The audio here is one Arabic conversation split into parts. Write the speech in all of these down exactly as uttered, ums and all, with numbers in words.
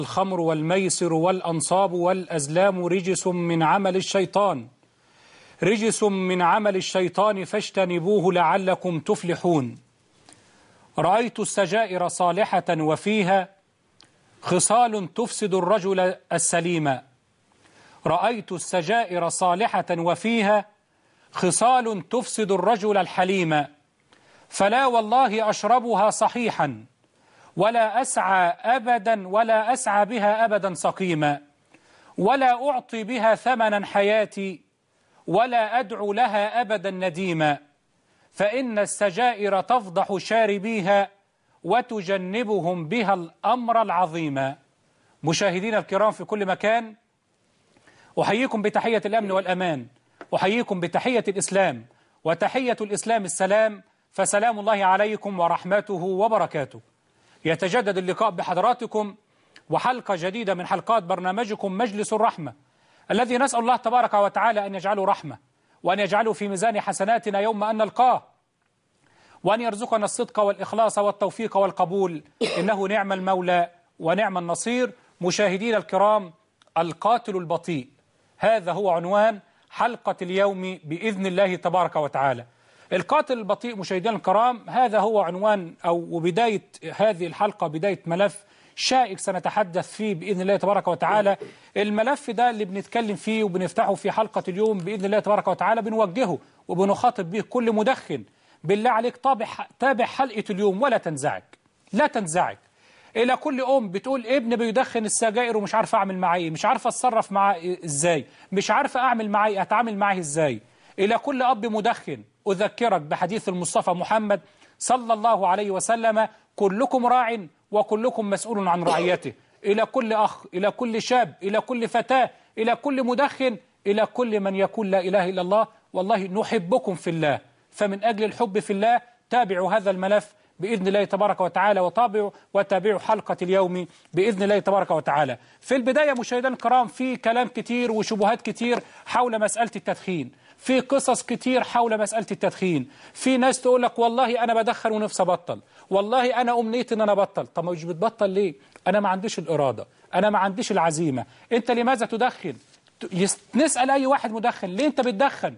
الخمر والميسر والأنصاب والأزلام رجس من عمل الشيطان رجس من عمل الشيطان فاجتنبوه لعلكم تفلحون. رأيت السجائر صالحة وفيها خصال تفسد الرجل السليم. رأيت السجائر صالحة وفيها خصال تفسد الرجل الحليم. فلا والله أشربها صحيحا ولا أسعى أبدا ولا أسعى بها أبدا سقيما، ولا أعطي بها ثمنا حياتي ولا أدعو لها أبدا نديما، فإن السجائر تفضح شاربيها وتجنبهم بها الأمر العظيم. مشاهدينا الكرام في كل مكان، أحييكم بتحية الأمن والأمان، أحييكم بتحية الإسلام، وتحية الإسلام السلام، فسلام الله عليكم ورحمته وبركاته. يتجدد اللقاء بحضراتكم وحلقة جديدة من حلقات برنامجكم مجلس الرحمة، الذي نسأل الله تبارك وتعالى أن يجعله رحمة، وأن يجعله في ميزان حسناتنا يوم أن نلقاه، وأن يرزقنا الصدق والإخلاص والتوفيق والقبول، إنه نعم المولى ونعم النصير. مشاهدينا الكرام، القاتل البطيء، هذا هو عنوان حلقة اليوم بإذن الله تبارك وتعالى. القاتل البطيء مشاهدينا الكرام، هذا هو عنوان أو بداية هذه الحلقة، بداية ملف شائك سنتحدث فيه بإذن الله تبارك وتعالى. الملف ده اللي بنتكلم فيه وبنفتحه في حلقة اليوم بإذن الله تبارك وتعالى، بنوجهه وبنخاطب به كل مدخن. بالله عليك طابع تابع حلقة اليوم ولا تنزعج، لا تنزعج. إلى كل أم بتقول ابن بيدخن السجائر ومش عارفة أعمل معاه إيه، مش عارفة أتصرف معاه إزاي، مش عارفة أعمل معاه إيه، أتعامل معاه إزاي. إلى كل أب مدخن أذكرك بحديث المصطفى محمد صلى الله عليه وسلم: كلكم راع وكلكم مسؤول عن رعيته. إلى كل أخ، إلى كل شاب، إلى كل فتاة، إلى كل مدخن، إلى كل من يقول لا إله إلا الله، والله نحبكم في الله، فمن أجل الحب في الله تابعوا هذا الملف بإذن الله تبارك وتعالى، وتابعوا وتابعوا حلقة اليوم بإذن الله تبارك وتعالى. في البداية مشاهدينا الكرام، في كلام كتير وشبهات كتير حول مسألة التدخين، في قصص كتير حول مسألة التدخين. في ناس تقول لك والله أنا بدخن ونفسي أبطل، والله أنا أمنيتي إن أنا أبطل. طب مش بتبطل ليه؟ أنا ما عنديش الإرادة، أنا ما عنديش العزيمة. أنت لماذا تدخن؟ نسأل أي واحد مدخن: ليه أنت بتدخن؟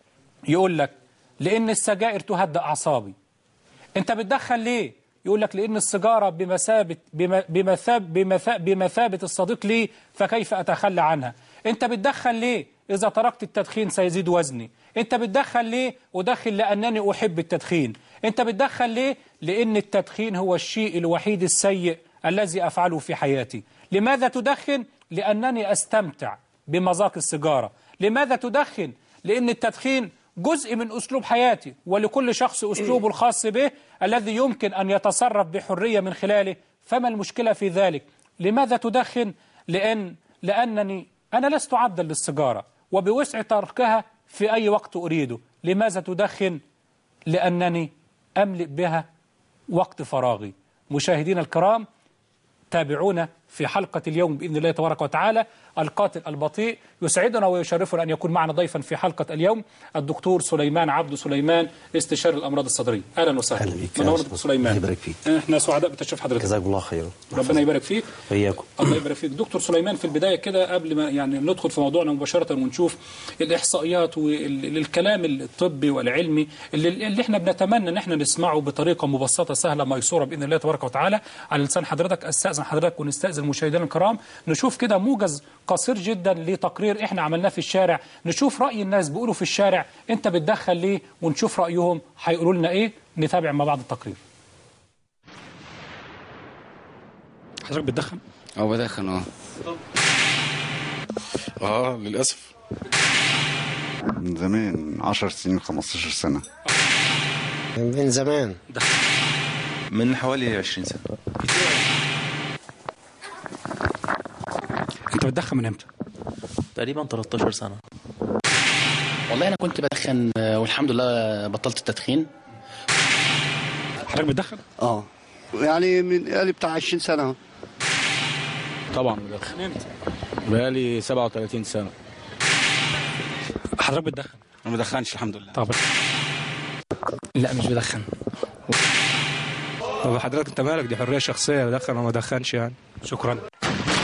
يقول لك لأن السجائر تهدأ أعصابي. أنت بتدخن ليه؟ يقول لك لأن السيجارة بمثابة بمثابة بمثابة, بمثابة الصديق لي، فكيف أتخلى عنها؟ أنت بتدخن ليه؟ إذا تركت التدخين سيزيد وزني. أنت بتدخن ليه؟ أدخن لأنني أحب التدخين. أنت بتدخن ليه؟ لأن التدخين هو الشيء الوحيد السيء الذي أفعله في حياتي. لماذا تدخن؟ لأنني أستمتع بمذاق السيجارة. لماذا تدخن؟ لأن التدخين جزء من أسلوب حياتي، ولكل شخص أسلوبه الخاص به الذي يمكن أن يتصرف بحرية من خلاله، فما المشكلة في ذلك؟ لماذا تدخن؟ لأن لأنني أنا لست عبدا للسيجارة وبوسع تركها في أي وقت أريده. لماذا تدخن؟ لأنني أملئ بها وقت فراغي. مشاهدينا الكرام، تابعونا في حلقة اليوم بإذن الله تبارك وتعالى. القاتل البطيء، يسعدنا ويشرفنا أن يكون معنا ضيفا في حلقة اليوم الدكتور سليمان عبد سليمان، استشاري الأمراض الصدرية. أهلا وسهلا. أهلا بك. منورنا دكتور سليمان. يبارك فيك. احنا سعداء بتشريف حضرتك. جزاك الله خير. ربنا يبارك فيك. وإياكم. الله يبارك فيك. دكتور سليمان، في البداية كده قبل ما يعني ندخل في موضوعنا مباشرة ونشوف الإحصائيات والكلام الطبي والعلمي اللي, اللي احنا بنتمنى ان احنا نسمعه بطريقة مبسطة سهلة ميسورة بإذن الله تبارك وتعالى على لسان حضرتك، استأذن حضرتك ونستأذن مشاهدينا الكرام نشوف كده موجز قصير جدا لتقرير احنا عملناه في الشارع، نشوف رأي الناس بيقولوا في الشارع انت بتدخل ليه، ونشوف رأيهم هيقولوا لنا ايه. نتابع مع بعض التقرير. حضرتك بتدخن؟ اه بدخن. اه اه للأسف من زمان، عشر سنين خمستاشر سنة. من زمان، من حوالي عشرين سنة. انت بتدخن من امتى؟ تقريبا تلتاشر سنة. والله انا كنت بدخن والحمد لله بطلت التدخين. حضرتك بتدخن؟ اه يعني من قالي بتاع عشرين سنة. طبعا بدخن. من امتى؟ بقالي سبعة وثلاثين سنة. حضرتك بتدخن؟ ما بدخنش الحمد لله. طب لا مش بدخن. طب حضرتك انت مالك؟ دي حرية شخصية، بدخن وما بدخنش يعني. شكرا.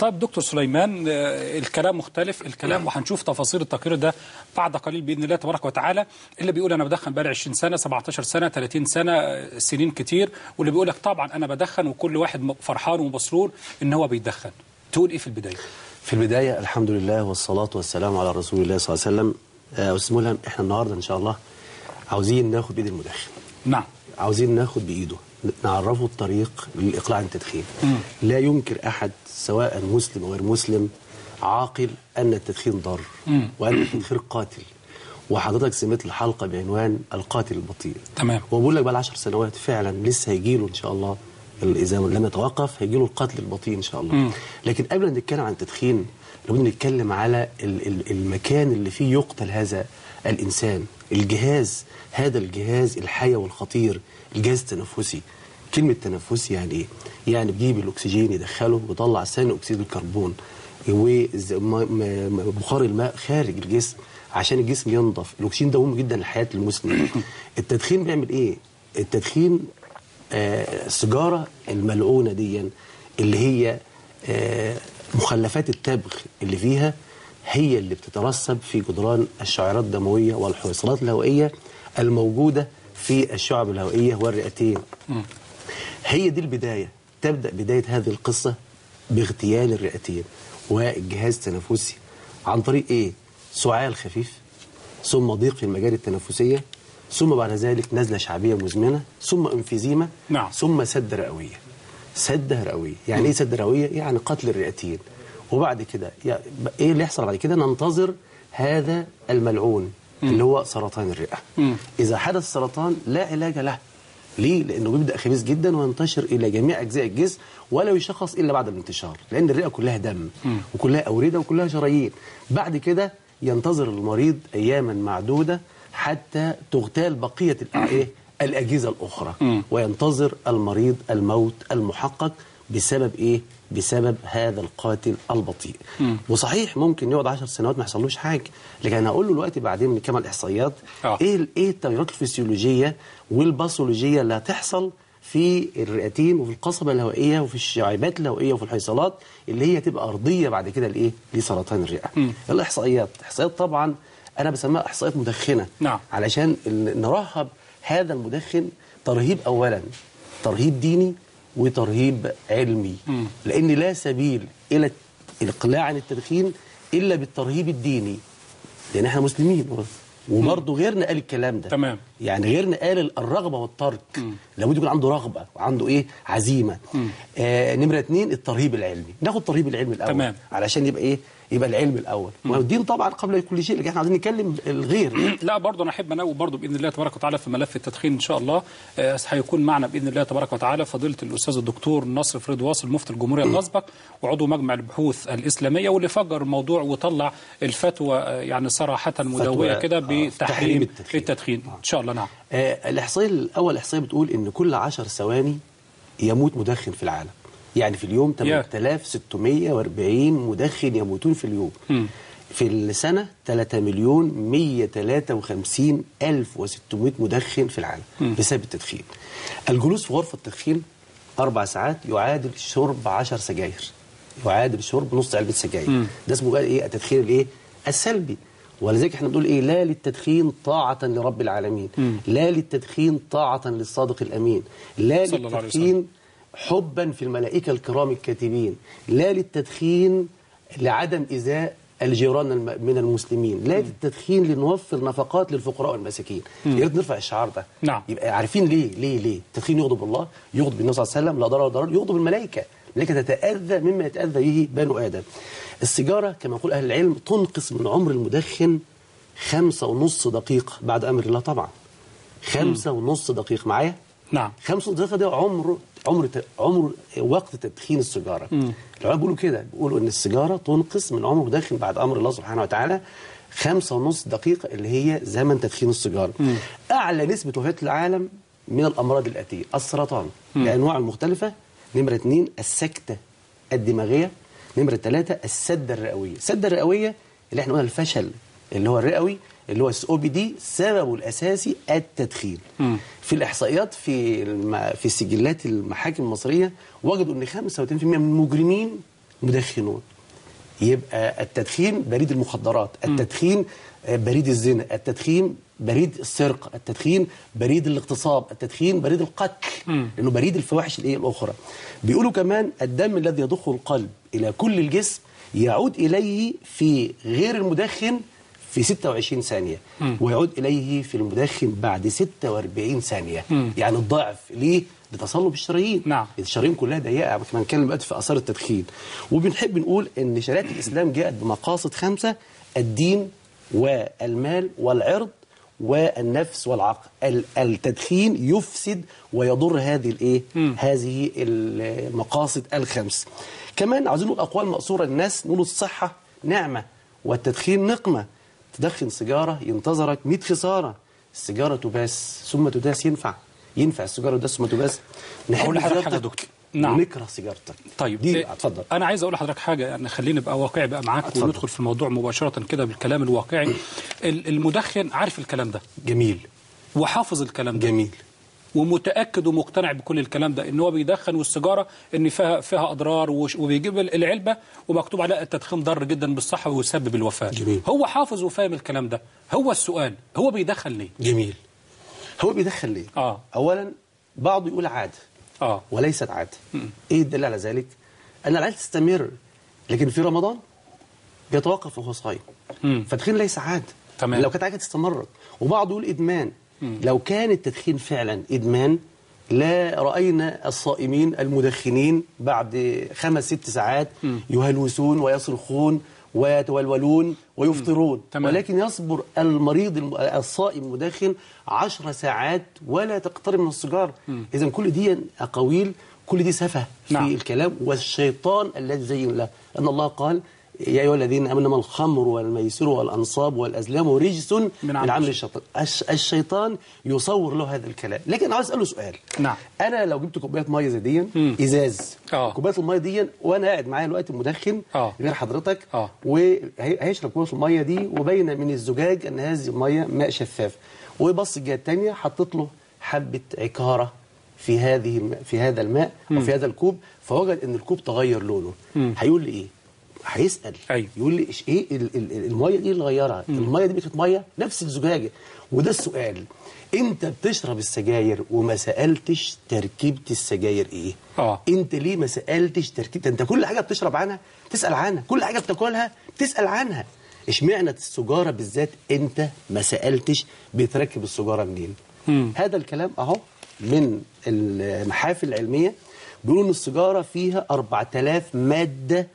طيب دكتور سليمان، الكلام مختلف الكلام، وهنشوف تفاصيل التقرير ده بعد قليل باذن الله تبارك وتعالى. اللي بيقول انا بدخن بقالي عشرين سنه، سبعتاشر سنه، ثلاثين سنه، سنين كتير، واللي بيقول لك طبعا انا بدخن، وكل واحد فرحان ومسرور ان هو بيدخن. تقول ايه في البدايه؟ في البدايه الحمد لله والصلاه والسلام على رسول الله صلى الله عليه وسلم. استاذ ملهم، احنا النهارده ان شاء الله عاوزين ناخد بايد المدخن. نعم. عاوزين ناخد بايده، نعرفه الطريق للاقلاع عن التدخين. مم. لا ينكر احد سواء مسلم او غير مسلم عاقل ان التدخين ضار، وان التدخين قاتل. وحضرتك سمعت الحلقه بعنوان القاتل البطيء. تمام. وبقول لك بقى عشر سنوات فعلا لسه هيجي له ان شاء الله، اذا لم يتوقف هيجي له القتل البطيء ان شاء الله. مم. لكن قبل ان نتكلم عن التدخين لابد نتكلم على المكان اللي فيه يقتل هذا الانسان، الجهاز، هذا الجهاز الحيوي والخطير، الجهاز التنفسي. كلمة تنفسي يعني ايه؟ يعني بيجيب الاكسجين يدخله ويطلع ثاني اكسيد الكربون وبخار الماء خارج الجسم عشان الجسم ينضف. الاكسجين ده مهم جدا لحياة المسلم. التدخين بيعمل ايه؟ التدخين آه السيجارة الملعونة دي اللي هي آه مخلفات التبغ اللي فيها هي اللي بتترسب في جدران الشعيرات الدموية والحويصلات الهوائية الموجودة في الشعب الهوائية والرئتين. هي دي البداية. تبدأ بداية هذه القصة باغتيال الرئتين والجهاز التنفسي عن طريق ايه؟ سعال خفيف، ثم ضيق في المجاري التنفسية، ثم بعد ذلك نزلة شعبية مزمنة، ثم انفيزيما، نعم. ثم سد رئوية. سد رئوية يعني ايه سد رئوية؟ يعني قتل الرئتين. وبعد كده ايه اللي يحصل بعد كده؟ ننتظر هذا الملعون م. اللي هو سرطان الرئة. م. إذا حدث سرطان لا علاج له. ليه؟ لأنه بيبدأ خبيث جدا وينتشر إلى جميع أجزاء الجسم ولا يشخص إلا بعد الانتشار، لأن الرئة كلها دم م. وكلها أوردة وكلها شرايين. بعد كده ينتظر المريض أياما معدودة حتى تغتال بقية الأجهزة الأخرى م. وينتظر المريض الموت المحقق بسبب إيه؟ بسبب هذا القاتل البطيء. مم. وصحيح ممكن يقعد عشر سنوات ما يحصلوش حاجه، لكن انا هقول له دلوقتي بعدين من كمان الاحصائيات آه. ايه ايه التغيرات الفسيولوجيه والباثولوجيه اللي هتحصل في الرئتين وفي القصبه الهوائيه وفي الشعيبات الهوائيه وفي الحيصلات اللي هي تبقى ارضيه بعد كده لايه؟ لسرطان الرئه. مم. الاحصائيات، احصائيات طبعا انا بسميها احصائيات مدخنه. نعم. علشان نرهب هذا المدخن ترهيب، اولا ترهيب ديني وترهيب علمي. مم. لأن لا سبيل إلى الإقلاع عن التدخين إلا بالترهيب الديني، لأن احنا مسلمين وبرضه غيرنا قال الكلام ده. تمام. يعني غيرنا قال الرغبة والترك، لابد يكون عنده رغبة وعنده إيه؟ عزيمة. آه نمرة اتنين الترهيب العلمي. ناخد الترهيب العلمي الأول. تمام. علشان يبقى إيه؟ يبقى العلم الاول، والدين طبعا قبل كل شيء، لكن احنا عايزين نتكلم الغير. لا برضه انا احب انوه برضه باذن الله تبارك وتعالى في ملف التدخين ان شاء الله. آه هيكون معنا باذن الله تبارك وتعالى فضيله الاستاذ الدكتور نصر فريد واصل مفتي الجمهوريه الاسبق وعضو مجمع البحوث الاسلاميه، واللي فجر الموضوع وطلع الفتوى آه يعني صراحه مدويه كده بتحريم آه التدخين, التدخين. آه. ان شاء الله. نعم. آه الاحصائيه الاول الاحصائيه بتقول ان كل عشر ثواني يموت مدخن في العالم. يعني في اليوم ثمانية آلاف وستمائة وأربعين مدخن يموتون في اليوم. م. في السنة ثلاثة مليون ومائة وثلاثة وخمسين ألف وستمائة مدخن في العالم م. بسبب التدخين. الجلوس في غرفة التدخين أربع ساعات يعادل شرب عشر سجاير، يعادل شرب نص علبة سجاير. م. ده اسمه بقى إيه؟ التدخين الإيه؟ السلبي. ولذلك احنا بنقول ايه؟ لا للتدخين طاعة لرب العالمين، م. لا للتدخين طاعة للصادق الأمين، لا للتدخين حبا في الملائكة الكرام الكاتبين، لا للتدخين لعدم إيذاء الجيران من المسلمين، لا للتدخين لنوفر نفقات للفقراء والمساكين. يا ريت نرفع الشعار ده. نعم. يبقى عارفين ليه ليه ليه التدخين يغضب الله، يغضب النبي صلى الله عليه وسلم، لا ضرر ولا ضرر، يغضب الملائكة، الملائكة تتأذى مما يتأذى به بنو آدم. السيجارة كما يقول أهل العلم تنقص من عمر المدخن خمسة ونص دقيقة بعد أمر الله طبعا. خمسة ونص دقيقة معايا؟ نعم. خمسة ونص دقيقة ده عمر عمر عمر وقت تدخين السيجارة. العلماء بيقولوا كده، بيقولوا إن السيجارة تنقص من عمر المدخن بعد أمر الله سبحانه وتعالى خمسة ونص دقيقة اللي هي زمن تدخين السيجارة. مم. أعلى نسبة وفاة العالم من الأمراض الآتية: السرطان بأنواعه المختلفة، نمرة اثنين السكتة الدماغية، نمرة ثلاثة السدة الرئوية. السدة الرئوية اللي احنا قلنا الفشل اللي هو الرئوي اللي هو الس او بي دي سببه الأساسي التدخين. مم. في الإحصائيات في الم... في سجلات المحاكم المصرية وجدوا أن خمسة وثلاثين بالمئة من المجرمين مدخنون. يبقى التدخين بريد المخدرات، التدخين بريد الزنا، التدخين بريد السرقه، التدخين بريد الاغتصاب، التدخين بريد القتل، لانه بريد الفواحش الايه الاخرى. بيقولوا كمان الدم الذي يضخه القلب الى كل الجسم يعود اليه في غير المدخن في ستة وعشرين ثانيه، م. ويعود اليه في المدخن بعد ستة وأربعين ثانيه، م. يعني الضعف. ليه؟ لتصلب الشرايين. نعم. الشرايين كلها ضيقه، كما هنتكلم دلوقتي في اثار التدخين. وبنحب نقول ان شريعه الاسلام جاءت بمقاصد خمسه: الدين والمال والعرض والنفس والعقل. التدخين يفسد ويضر هذه الايه؟ هذه المقاصد الخمس. كمان عاوزين نقول اقوال مأثوره للناس، نقول الصحه نعمه والتدخين نقمه. تدخن سيجاره ينتظرك مئة خساره. السيجاره تباس ثم تداس. ينفع ينفع السيجاره تداس ثم تداس؟ نحب حاجه يا دكتور. نعم. ونكره سيجارتك. طيب دي اتفضل. انا عايز اقول لحضرتك حاجه، يعني خليني ابقى واقعي بقى معاك أتفضل. وندخل في الموضوع مباشره كده بالكلام الواقعي. المدخن عارف الكلام ده جميل، وحافظ الكلام ده جميل، ومتاكد ومقتنع بكل الكلام ده، ان هو بيدخن والسيجاره ان فيها فيها اضرار، وبيجيب العلبه ومكتوب عليها التدخين ضار جدا بالصحه ويسبب الوفاه. جميل. هو حافظ وفاهم الكلام ده. هو السؤال، هو بيدخن ليه؟ جميل. هو بيدخن ليه؟ اه اولا بعضه يقول عاده اه وليست عاده. م. ايه الدليل على ذلك؟ ان العاده تستمر، لكن في رمضان بيتوقف وهو صايم. فالتدخين ليس عاده. تمام. لو كانت عاده تستمر. وبعضه يقول ادمان. م. لو كان التدخين فعلا ادمان لا رأينا الصائمين المدخنين بعد خمس ست ساعات م. يهلوسون ويصرخون ويتولولون ويفطرون. ولكن يصبر المريض الصائم المدخن عشر ساعات ولا تقترب من السيجار. إذن كل دي أقاويل، كل دي سفه في نعم. الكلام، والشيطان الذي زين له. أن الله قال: يا أيها الذين آمنوا إنما الخمر والميسر والأنصاب والأزلام رجس من, من عمل الشيطان. الشيطان يصور له هذا الكلام. لكن أنا عاوز أسأله سؤال. نعم. أنا لو جبت كوباية مية زي دي، إزاز، كوباية المية دي، وأنا قاعد معايا دلوقتي مدخن أوه. غير حضرتك، أوه. وهيشرب كوباية المية دي، وبين من الزجاج أن هذه المية ماء شفاف، وبص الجهة الثانية حطيت له حبة عكارة في هذه في هذا الماء أو في هذا الكوب، فوجد أن الكوب تغير لونه. مم. هيقول لي إيه؟ هيسأل. أيوه. يقول لي ايه الميه دي اللي غيرها؟ الميه دي كانت ميه نفس الزجاجه. وده السؤال: انت بتشرب السجاير وما سالتش تركيبه السجاير ايه؟ اه انت ليه ما سالتش تركيبه؟ انت كل حاجه بتشرب عنها تسال عنها، كل حاجه بتاكلها بتسال عنها. اشمعنى السجاره بالذات انت ما سالتش بتركب السجاره منين؟ مم. هذا الكلام اهو من المحافل العلميه، بيقولوا ان السجاره فيها أربعة آلاف ماده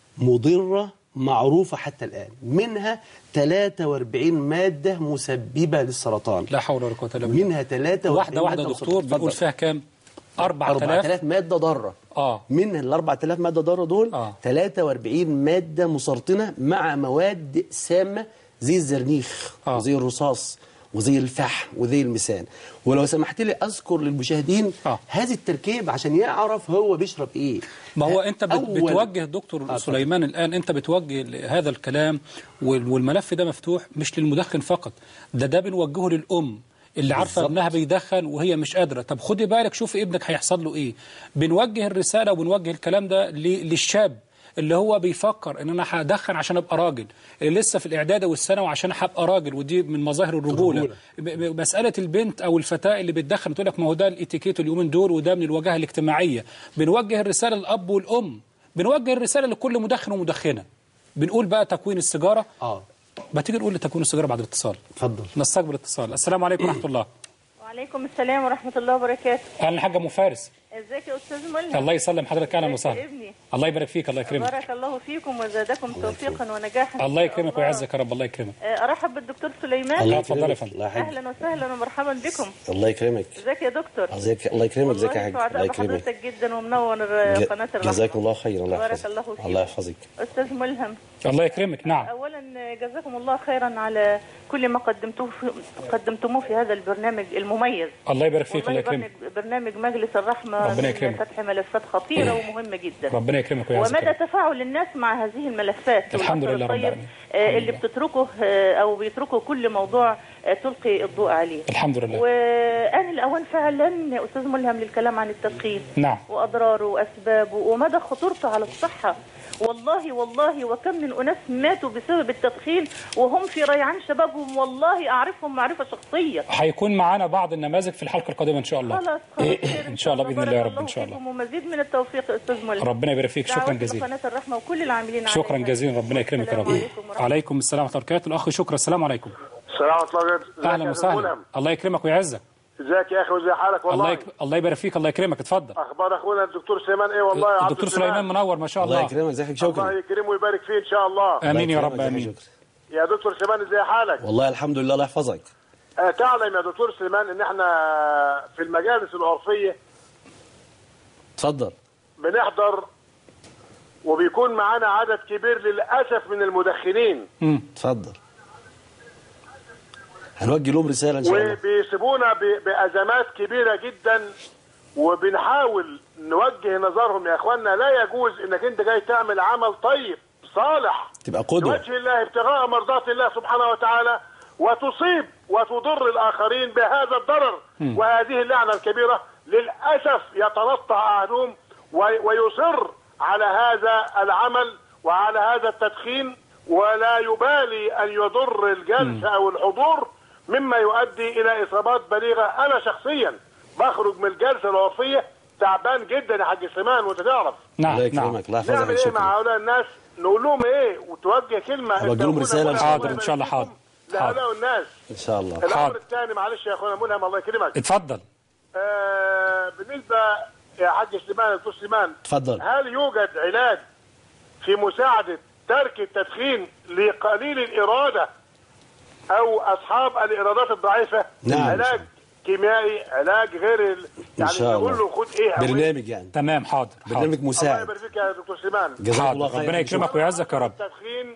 مضرة معروفة حتى الآن، منها ثلاثة وأربعين مادة مسببة للسرطان. لا حول ولا قوة إلا بالله. منها ثلاثة وأربعين واحدة واحدة دكتور بنقول فيها كام؟ أربعة آلاف مادة ضارة. آه منها ال أربعة آلاف مادة ضارة دول آه. ثلاثة وأربعين مادة مسرطنة مع مواد سامة زي الزرنيخ آه. وزي الرصاص وزي الفحم وزي الميثان. ولو سمحت لي اذكر للمشاهدين آه. هذه التركيب عشان يعرف هو بيشرب ايه. ما هو انت بتوجه دكتور آه سليمان الان، انت بتوجه هذا الكلام والملف ده مفتوح مش للمدخن فقط، ده ده بنوجهه للام اللي عارفه ابنها بيدخن وهي مش قادره. طب خدي بالك شوفي ابنك هيحصل له ايه. بنوجه الرساله وبنوجه الكلام ده للشاب اللي هو بيفكر ان انا هدخن عشان ابقى راجل، اللي لسه في الاعداد والثانوي عشان هبقى راجل، ودي من مظاهر الرجوله. مساله البنت او الفتاه اللي بتدخن تقول لك ما هو ده الاتيكيت اليومين دول وده من الواجهه الاجتماعيه. بنوجه الرساله للاب والام، بنوجه الرساله لكل مدخن ومدخنه. بنقول بقى تكوين السيجاره. اه ما تيجي نقول لتكوين السيجاره بعد الاتصال. اتفضل. نستقبل الاتصال. السلام عليكم ورحمه الله. وعليكم السلام ورحمه الله وبركاته. اهلا الحاجه ام فارس. ازيك يا استاذ ملهم؟ الله يسلم حضرتك، اهلا وسهلا. ابني الله يبارك فيك، الله يكرمك. بارك الله فيكم وزادكم توفيقا ونجاحا. الله يكرمك ويعزك يا رب. الله يكرمك. ارحب بالدكتور سليمان. الله اتفضل يا فندم. اهلا وسهلا ومرحبا بكم. الله يكرمك. ازيك يا دكتور؟ ازيك؟ الله يكرمك. ازيك يا حاج؟ الله يكرمك. حضرتك جدا ومنور قناه الرحمه. جزاكم الله خير. الله بارك يحفظك. الله فيك. الله يحفظك. استاذ ملهم. الله يكرمك. نعم. اولا جزاكم الله خيرا على كل ما قدمتوه في قدمتوه في هذا البرنامج المميز. الله يبارك فيك. الله يكرمك. برنامج مجلس الرحمه ربنا يكرمك. فتح ملفات خطيره ومهمه جدا. ربنا يكرمك ويعزك. ومدى تفاعل الناس مع هذه الملفات الحمد لله رب العالمين. اللي بتتركه او بيتركوا كل موضوع تلقي الضوء عليه. الحمد لله. وآن الأوان فعلا أستاذ ملهم للكلام عن التدخين. نعم. وأضراره وأسبابه ومدى خطورته على الصحة والله والله وكم من أناس ماتوا بسبب التدخين وهم في ريعان شبابهم، والله أعرفهم معرفة شخصية. هيكون معانا بعض النماذج في الحلقة القادمة إن شاء الله. خلاص خلاص إن شاء الله بإذن الله يا رب. إن شاء الله ومزيد من التوفيق أستاذ ملهم. ربنا يبارك فيك. شكرا جزيلا. قناة الرحمة وكل العاملين شكرا عليها. جزيلا. ربنا يكرمك يا رب. عليكم السلام ورحمة الله وبركاته. الأخ شكرا. السلام عليكم. السلام ورحمة الله وبركاته. أهلا وسهلا. الله يكرمك ويعزك. ازيك يا اخي وازي حالك؟ والله الله يك... الله يبارك فيك. الله يكرمك. اتفضل. اخبار اخونا الدكتور سليمان ايه؟ والله يا الدكتور سليمان منور ما شاء الله. الله يكرمك. ازيك شكرا. الله يكرمه ويبارك فيه ان شاء الله. امين يا رب. امين. يا دكتور سليمان ازي حالك؟ والله الحمد لله. الله يحفظك. أه تعلم يا دكتور سليمان ان احنا في المجالس العرفيه اتفضل بنحضر وبيكون معانا عدد كبير للاسف من المدخنين. امم اتفضل. هنوجه لهم رساله ان شاء الله. وبيسيبونا بازمات كبيره جدا وبنحاول نوجه نظرهم يا اخواننا لا يجوز انك انت جاي تعمل عمل طيب صالح تبقى قدوه لوجه الله ابتغاء مرضات الله سبحانه وتعالى وتصيب وتضر الاخرين بهذا الضرر م. وهذه اللعنه الكبيره للاسف يتنطع اهلهم ويصر على هذا العمل وعلى هذا التدخين ولا يبالي ان يضر الجلسه او الحضور مما يؤدي الى اصابات بليغه. انا شخصيا بخرج من الجلسه العرفيه تعبان جدا يا حاج سليمان وانت تعرف. نعم نعم. نعمل ايه مع هؤلاء الناس؟ نقول لهم ايه وتوجه كلمه نوجه لهم رساله. حاضر ان شاء الله. حاضر لهؤلاء الناس ان شاء الله. الامر الثاني معلش يا اخونا ملهم الله يكرمك. اتفضل. آه بالنسبه يا حاج سليمان دكتور سليمان اتفضل. هل يوجد علاج في مساعده ترك التدخين لقليل الاراده او اصحاب الارادات الضعيفه؟ نعم. علاج كيميائي، علاج غير ال... يعني نقول له خد ايه برنامج يعني. تمام. حاضر. برنامج مساعد. الله يبارك فيك يا دكتور سليمان. جزاك الله خير. ربنا يكرمك ويعزك يا رب. التدخين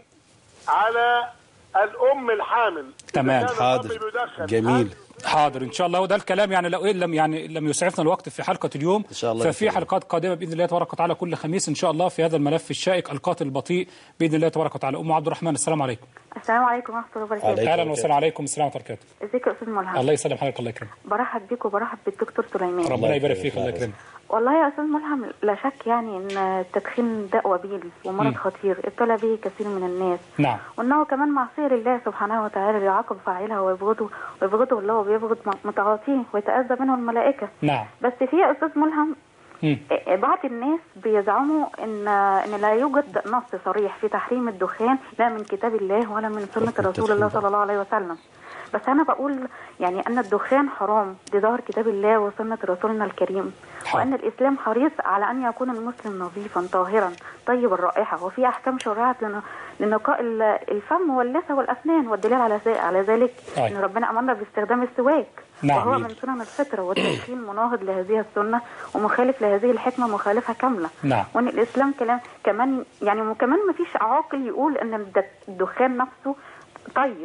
على الام الحامل. تمام. حاضر. جميل. حاضر ان شاء الله. وده الكلام يعني لو إيه لم يعني لم يسعفنا الوقت في حلقه اليوم إن شاء الله ففي بكرة. حلقات قادمه باذن الله تبارك وتعالى كل خميس ان شاء الله في هذا الملف الشائك القاتل البطيء باذن الله تبارك وتعالى. ام عبد الرحمن السلام عليكم. السلام عليكم ورحمه الله وبركاته. اهلا وسهلا. عليكم السلام ورحمه الله وبركاته. ازيك يا استاذ ملهم؟ الله يسلم حضرتك. الله يكرمك. برحب بيك وبرحب بالدكتور سليمان. ربنا يبارك فيك. الله يكرمك. والله يا استاذ ملهم لا شك يعني ان التدخين داء وبيل ومرض خطير ابتلى به كثير من الناس. نعم. وانه كمان معصيه لله سبحانه وتعالى بيعاقب فاعلها ويبغضه ويبغضه الله وبيبغض متعاطيه ويتأذى منه الملائكه. نعم. بس في يا استاذ ملهم مم. بعض الناس بيزعموا ان ان لا يوجد نص صريح في تحريم الدخان لا من كتاب الله ولا من سنه رسول الله صلى الله عليه وسلم. بس انا بقول يعني ان الدخان حرام بظاهر كتاب الله وسنه رسولنا الكريم. حرام. وان الاسلام حريص على ان يكون المسلم نظيفا طاهرا طيب الرائحه وفي احكام شرعت لنقاء الفم واللثه والاسنان والدليل على على ذلك أي. ان ربنا امرنا باستخدام السواك. نعم. وهو من سنن الفطره والتدخين مناهض لهذه السنه ومخالف لهذه الحكمه مخالفه كامله. نعم. وان الاسلام كلام كمان يعني وكمان ما فيش عاقل يقول ان الدخان نفسه طيب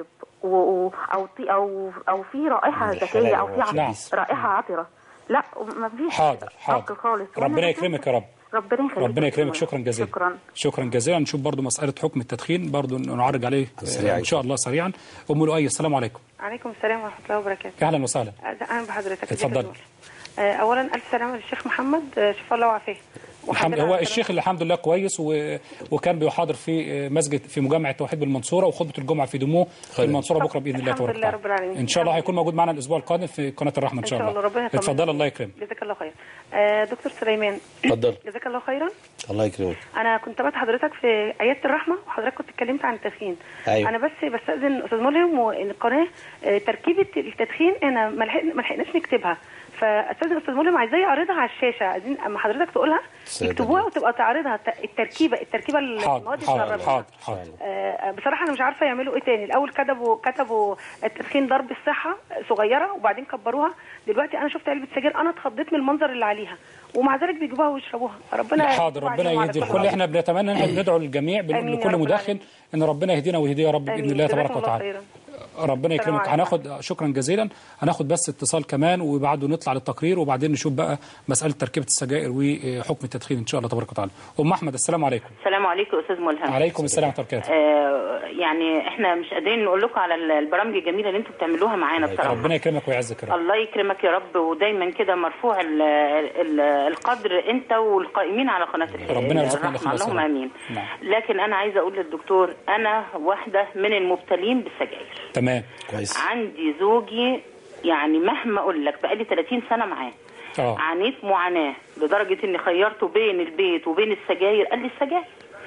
و او او او في رائحه ذكيه او في نعم. رائحه عطره. لا ما فيش. حاضر حاضر خالص. ربنا يكرمك يا رب. ربنا يخليك. ربنا يكرمك. شكرا جزيلا. شكرا. شكرا جزيلا. نشوف برضو مساله حكم التدخين برضو نعرج عليه ان شاء الله سريعا. ام لؤي السلام عليكم. عليكم السلام ورحمه الله وبركاته. اهلا وسهلا. اهلا بحضرتك. اتفضل. اولا الف سلامه للشيخ محمد شفاء الله وعافيه. هو الشيخ اللي الحمد لله كويس و... وكان بيحاضر في مسجد في مجمع التوحيد بالمنصوره وخطبه الجمعه في دموع في المنصوره بكره باذن الله تبارك وتعالى. رب العالمين. ان شاء الله هيكون موجود معنا الاسبوع القادم في قناه الرحمه ان شاء الله. الله. اتفضل. الله يكرمك. جزاك الله خير. آه دكتور سليمان. اتفضل. جزاك الله خيرا. الله يكرمك. انا كنت تابعت حضرتك في عياده الرحمه وحضرتك كنت اتكلمت عن التدخين. أيوة. انا بس بستاذن استاذ ملهم والقناه تركيبه التدخين انا ما لحقناش نكتبها فاستاذن استاذ ملهم عايزاه يعرضها على الشاشه عايزين اما حضرتك تقولها يكتبوها وتبقى تعرضها التركيبه التركيبه المواد حاضر حاضر حاضر. آه بصراحه انا مش عارفه يعملوا ايه تاني. الاول كتبوا كتبوا التدخين ضرب الصحه صغيره وبعدين كبروها. دلوقتي انا شفت علبه سجاير انا اتخضيت من المنظر اللي عليها ومع ذلك بيجيبوها ويشربوها. ربنا حاضر. ربنا يهدي الكل. احنا بنتمنى ان ندعو للجميع لكل مدخن ان ربنا يهدينا ويهديه يا رب باذن الله تبارك وتعالى. ربنا يكرمك. هناخد شكرا جزيلا. هناخد بس اتصال كمان وبعده نطلع للتقرير وبعدين نشوف بقى مساله تركيبه السجائر وحكم التدخين ان شاء الله تبارك وتعالى. ام احمد السلام عليكم. السلام عليكم استاذ ملهم. عليكم السلام ورحمه الله وبركاته. آه يعني احنا مش قادرين نقول لكم على البرامج الجميله اللي انتم بتعملوها معانا بصراحه. ربنا يكرمك ويعزك يا رب. الله يكرمك يا رب، ودايما كده مرفوع ال ال القدر انت والقائمين على قناه ربنا يرزقنا الاخلاص. اللهم امين. نعم. لكن انا عايزه اقول للدكتور انا واحده من المبتلين بالسجاير. تمام كويس. عندي زوجي يعني مهما اقول لك بقالي ثلاثين سنه معاه. أوه. عانيت معاناه لدرجه اني خيرته بين البيت وبين السجاير، قال لي السجاير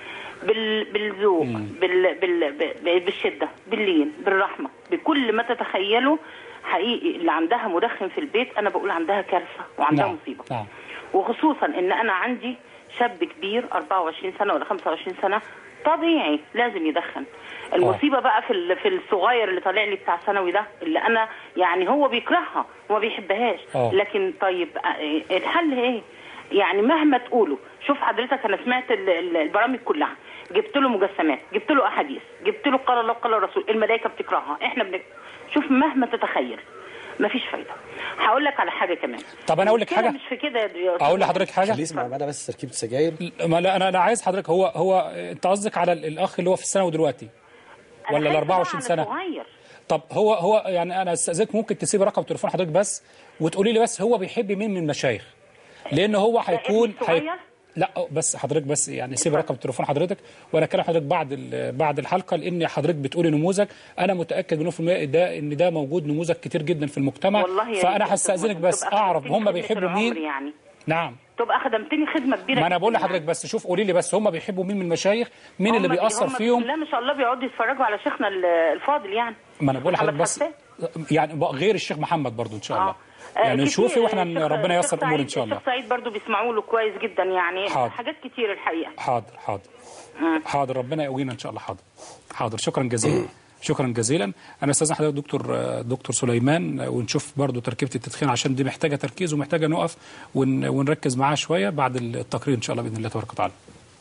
بال بالذوق بال بال بالشده باللين بالرحمه بكل ما تتخيله. حقيقي اللي عندها مدخن في البيت انا بقول عندها كارثه وعندها نعم. مصيبه نعم. وخصوصا ان انا عندي شاب كبير أربعة وعشرين سنه ولا خمسة وعشرين سنه طبيعي لازم يدخن. المصيبه أوه. بقى في في الصغير اللي طالع لي بتاع ثانوي ده اللي انا يعني هو بيكرهها وما بيحبهاش. أوه. لكن طيب الحل ايه؟ يعني مهما تقولوا. شوف حضرتك انا سمعت البرامج كلها، جبت له مجسمات، جبت له احاديث، جبت له قال الله وقال الرسول، الملائكه بتكرهها، احنا بن... شوف مهما تتخيل مفيش فايده. هقول لك على حاجه كمان. طب انا اقول لك حاجه مش في كده يا اقول لحضرتك حاجه. خليه يسمع معانا بس تركيبه السجاير. لا انا انا عايز حضرتك هو هو انت قصدك على الاخ اللي هو في الثانوي دلوقتي ولا ال أربعة وعشرين سنه؟ صغير. طب هو هو يعني انا استاذنك ممكن تسيب رقم تليفون حضرتك بس وتقولي لي بس هو بيحب مين من المشايخ؟ لان هو هيكون حي... لا بس حضرتك بس يعني سيب رقم تليفون حضرتك وانا اكلم حضرتك بعد بعد الحلقه، لان حضرتك بتقولي نموذج انا متاكد مليون في المية ده ان ده موجود نموذج كتير جدا في المجتمع. فانا هستاذنك بس اعرف هم بيحبوا مين. يعني. نعم تبقى خدمتني خدمه كبيره. ما انا بقول لحضرتك بس شوف قولي لي بس هم بيحبوا مين من المشايخ؟ مين اللي بيأثر فيهم؟ لا ما شاء الله بيقعدوا يتفرجوا على شيخنا الفاضل يعني. ما انا بقول لحضرتك بس يعني غير الشيخ محمد برضو ان شاء الله. آه. يعني نشوفي واحنا ربنا ييسر الامور ان شاء الله. الشيخ سعيد برضو بيسمعوا له كويس جدا يعني. حاضر. حاجات كتير الحقيقه. حاضر حاضر م. حاضر ربنا يقوينا ان شاء الله. حاضر حاضر شكرا جزيلا. شكرا جزيلا. انا استاذن حضرتك دكتور دكتور سليمان ونشوف برضو تركيبه التدخين عشان دي محتاجه تركيز ومحتاجه نقف ون ونركز معاها شويه بعد التقرير ان شاء الله باذن الله تبارك وتعالى.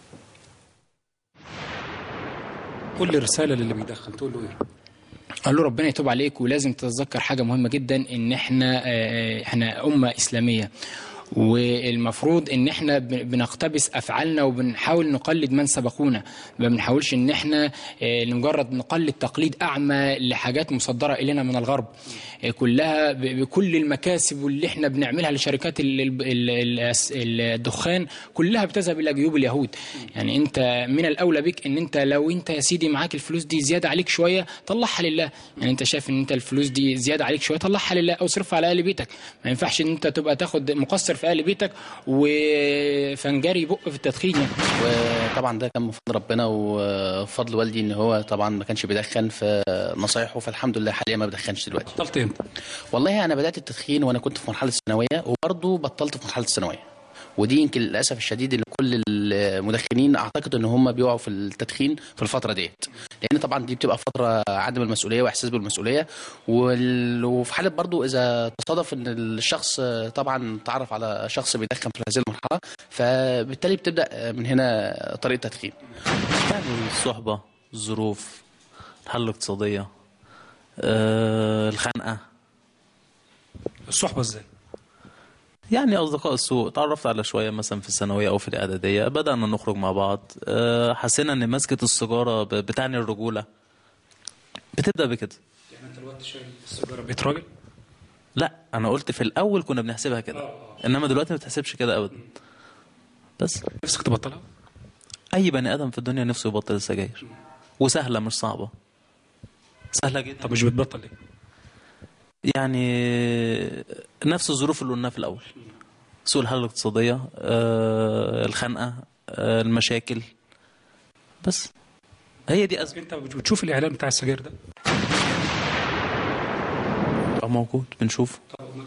قول لي رساله للي بيدخن تقول له ايه؟ قال له ربنا يتوب عليك، ولازم تتذكر حاجة مهمة جدا ان احنا احنا أمة إسلامية، والمفروض ان احنا بنقتبس افعالنا وبنحاول نقلد من سبقونا، ما بنحاولش ان احنا لمجرد نقلد تقليد اعمى لحاجات مصدره الينا من الغرب. كلها بكل المكاسب واللي احنا بنعملها لشركات الدخان كلها بتذهب الى جيوب اليهود. يعني انت من الاولى بك ان انت لو انت يا سيدي معاك الفلوس دي زياده عليك شويه طلعها لله. يعني انت شايف ان انت الفلوس دي زياده عليك شويه طلعها لله او صرفها على اهل بيتك. ما ينفعش ان انت تبقى تاخد مقصر في اهل بيتك وفنجري بق في التدخين يعني. وطبعا ده كان من فضل ربنا وفضل والدي ان هو طبعا ما كانش بيدخن في نصايحه، فالحمد لله حاليا ما بدخنش دلوقتي. بطلت امتى؟ والله انا بدات التدخين وانا كنت في مرحله الثانويه، وبرضه بطلت في مرحله الثانويه، ودي يمكن للاسف الشديد اللي كل المدخنين اعتقد ان هم بيقعوا في التدخين في الفتره ديت، لان طبعا دي بتبقى فتره عدم المسؤوليه واحساس بالمسؤوليه، وفي حاله برضو اذا تصادف ان الشخص طبعا تعرف على شخص بيدخن في هذه المرحله، فبالتالي بتبدا من هنا طريقه التدخين. يعني الصحبه، الظروف، الحاله الاقتصاديه، أه الخنقه. الصحبه ازاي؟ يعني أصدقاء السوء تعرفت على شوية مثلا في الثانوية أو في الإعدادية، بدأنا نخرج مع بعض، حسينا إن مسكة السيجارة بتعني الرجولة، بتبدأ بكده. يعني أنت الوقت شايل السيجارة بقيت راجل؟ لا أنا قلت في الأول كنا بنحسبها كده، إنما دلوقتي ما بتحسبش كده أبدا. بس نفسك تبطلها؟ أي بني آدم في الدنيا نفسه يبطل السجاير، وسهلة مش صعبة، سهلة جدا. طب مش بتبطل ليه؟ يعني نفس الظروف اللي قلناها في الأول، سوء الحالة الاقتصادية، آه الخنقة، آه المشاكل، بس هي دي أزمة. أنت بتشوف الإعلان بتاع السجاير ده؟ موجود بنشوفه.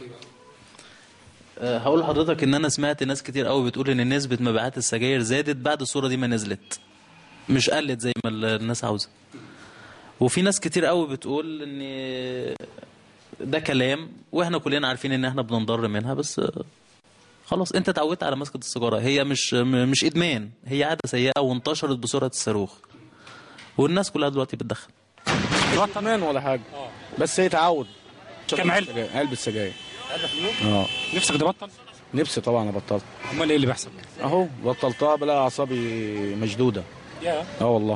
أه هقول لحضرتك ان انا سمعت ناس كتير قوي بتقول ان نسبة مبيعات السجاير زادت بعد الصورة دي ما نزلت، مش قلت زي ما الناس عاوزة. وفي ناس كتير قوي بتقول ان ده كلام واحنا كلنا عارفين ان احنا بننضر منها، بس خلاص انت اتعودت على مسكة السيجارة، هي مش مش ادمان، هي عادة سيئة وانتشرت بسرعة الصاروخ، والناس كلها دلوقتي بتدخن. مش تمام ولا حاجة. بس هي تعود. كم علبه؟ علبه سجاير. علبه في اليوم؟ اه. نفسك تبطل؟ نفسي طبعا ابطل. امال ايه اللي بيحصل؟ اهو بطلتها بلاقي اعصابي مشدوده. يا اه والله.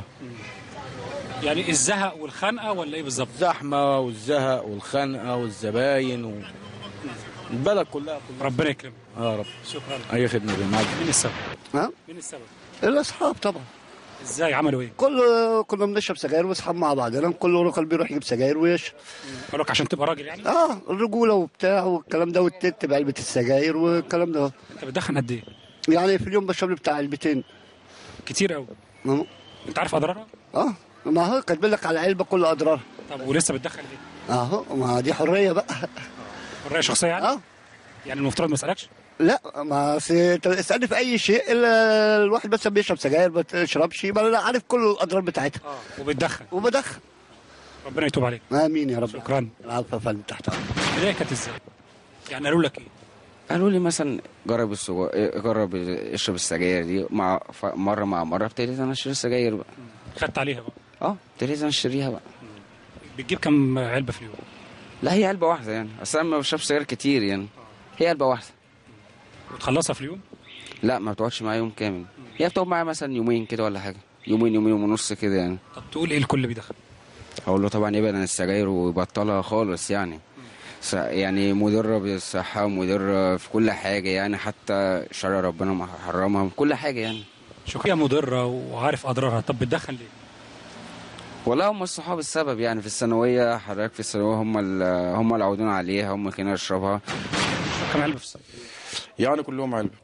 يعني الزهق والخنقه ولا ايه بالظبط؟ الزحمه والزهق والخنقه والزباين و... البلد كلها, كلها. ربنا يكرمك. اه يا رب. شكرا. اي خدمه بالمعلم. مين السبب؟ ها؟ مين السبب؟ الاصحاب طبعا. ازاي عملوا ايه؟ كل كنا بنشرب سجاير واصحاب مع بعضنا، كل راجل بيروح يجيب سجاير ويشرب. قال لك عشان تبقى راجل يعني؟ اه الرجوله وبتاع والكلام ده، والتت بعلبه السجاير والكلام ده. انت بتدخن قد ايه؟ يعني في اليوم بشرب لي بتاع علبتين. كتير قوي. م- انت عارف اضرارها؟ اه ما هو كاتبين لك على علبه كل اضرارها. طب ولسه بتدخن ليه؟ اهو ما دي حريه بقى. حريه شخصيه يعني؟ اه يعني المفترض ما اسالكش؟ لا ما اسالني في اي شيء الا الواحد بس بيشرب سجاير ما بيشربش، يبقى انا عارف كل الاضرار بتاعتها. اه وبتدخن؟ وبدخن. ربنا يتوب عليك. امين يا رب. شكرا. العفو يا فندم، تحت امرك. البدايه كانت ازاي؟ يعني قالوا لك ايه؟ قالوا لي مثلا جرب السجو... جرب اشرب السجاير دي مع ف... مره مع مره ابتديت انا اشتري السجاير بقى. خدت عليها بقى؟ اه ابتديت انا اشتريها بقى. بتجيب كم علبه في اليوم؟ لا هي علبه واحده يعني، اصل انا ما بشربش سجاير كتير يعني. هي علبه واحده. وتخلصها في اليوم؟ لا ما بتقعدش معايا يوم كامل، هي بتقعد معايا مثلا يومين كده ولا حاجه، يومين يومين ونص كده يعني. طب تقول ايه الكل بيدخن؟ اقول له طبعا يبعد عن السجاير ويبطلها خالص يعني. يعني مضره بالصحه ومضره في كل حاجه يعني، حتى شرع ربنا ما حرمها في كل حاجه يعني. شكرا. مضره وعارف اضرارها، طب بتدخن ليه؟ والله هم الصحاب السبب يعني. في الثانويه حضرتك في الثانويه هم هم اللي عودونا عليها، هم كانوا يشربها. كم علبه في السنه؟ يعني كل يوم علبه.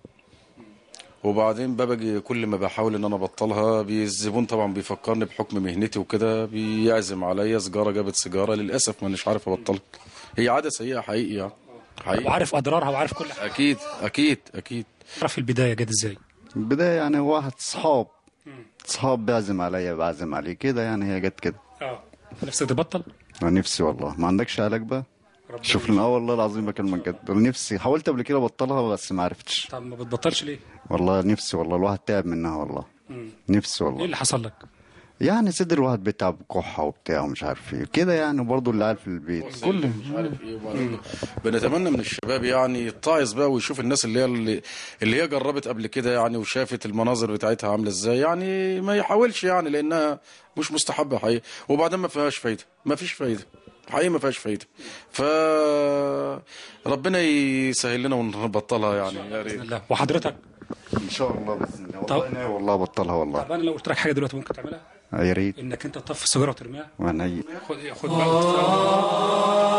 وبعدين باجي كل ما بحاول ان انا ابطلها، الزبون طبعا بيفكرني بحكم مهنتي وكده، بيعزم عليا سيجاره، جابت سيجاره للاسف مانيش عارف ابطلها. هي عاده سيئه حقيقي يعني. حقيقي. وعارف اضرارها وعارف كل حاجه. اكيد اكيد اكيد. عارف البدايه جت ازاي؟ البدايه يعني واحد صحاب صحاب بيعزم عليا بعزم عليه كده يعني، هي جت كده. اه نفسك تبطل؟ انا نفسي والله. ما عندكش علاج بقى؟ شوف لنا. اه والله العظيم بكلمك جد، نفسي حاولت قبل كده ابطلها بس ما عرفتش. طب ما بتبطلش ليه؟ والله نفسي والله، الواحد تعب منها والله. مم. نفسي والله. ايه اللي حصل لك؟ يعني صدر الواحد بيتعب كحه وبتاع ومش عارف ايه كده يعني، برضه اللي قاعد في البيت كله مش عارف ايه. بنتمنى من الشباب يعني يتعظ بقى ويشوف الناس اللي هي اللي, اللي هي جربت قبل كده يعني، وشافت المناظر بتاعتها عامله ازاي يعني، ما يحاولش يعني، لانها مش مستحبه حقيقي. وبعدين ما فيهاش فايده، ما فيش فايده حقيقي، ما فيهاش فايده. ف ربنا يسهل لنا ونبطلها يعني يا ريت. وحضرتك؟ ان شاء الله باذن الله. والله والله بطلها والله. طب انا لو قلت لك حاجه دلوقتي ممكن تعملها؟ يا ريت. انك انت تطفي السيجاره وترميها. وانا ي... خد خد بقى.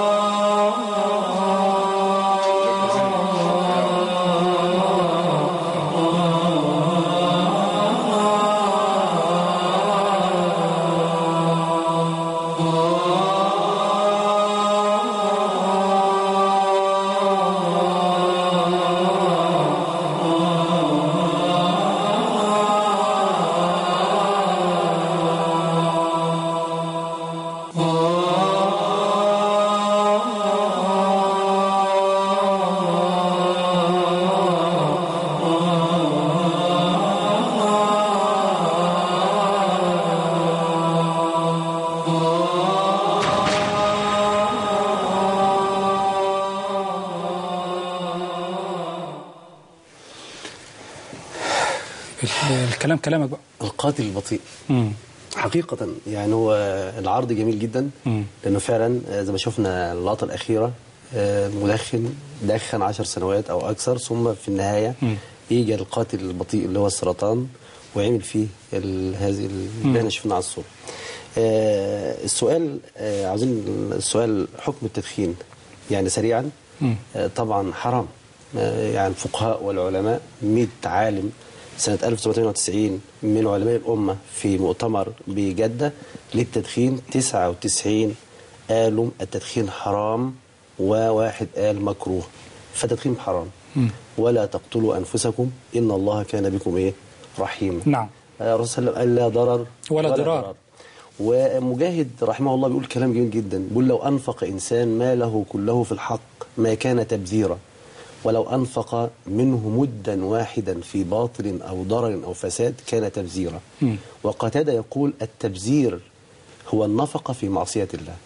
الكلام كلامك بقى. القاتل البطيء. مم. حقيقة يعني هو العرض جميل جدا. مم. لأنه فعلا زي ما شفنا اللقطة الأخيرة، مدخن دخن عشر سنوات أو أكثر، ثم في النهاية مم. يجي القاتل البطيء اللي هو السرطان ويعمل فيه هذه اللي احنا شفناه على الصورة. آه السؤال آه عاوزين السؤال حكم التدخين يعني سريعا. مم. آه طبعا حرام. آه يعني الفقهاء والعلماء مئة عالم سنة ألف وتسعمائة وثمانية وتسعين من علماء الأمة في مؤتمر بجدة للتدخين، تسعة وتسعين قالوا التدخين حرام وواحد قال مكروه. فالتدخين حرام. م. ولا تقتلوا أنفسكم إن الله كان بكم إيه رحيما. نعم. الرسول صلى الله عليه وسلم قال لا ضرر ولا, ولا ضرار. ضرار. ومجاهد رحمه الله بيقول كلام جميل جدا، بيقول لو أنفق إنسان ماله كله في الحق ما كان تبذيرا، ولو أنفق منه مدا واحدا في باطل أو ضرر أو فساد كان تبذيرا. م. وقتادة يقول التبذير هو النفقة في معصية الله،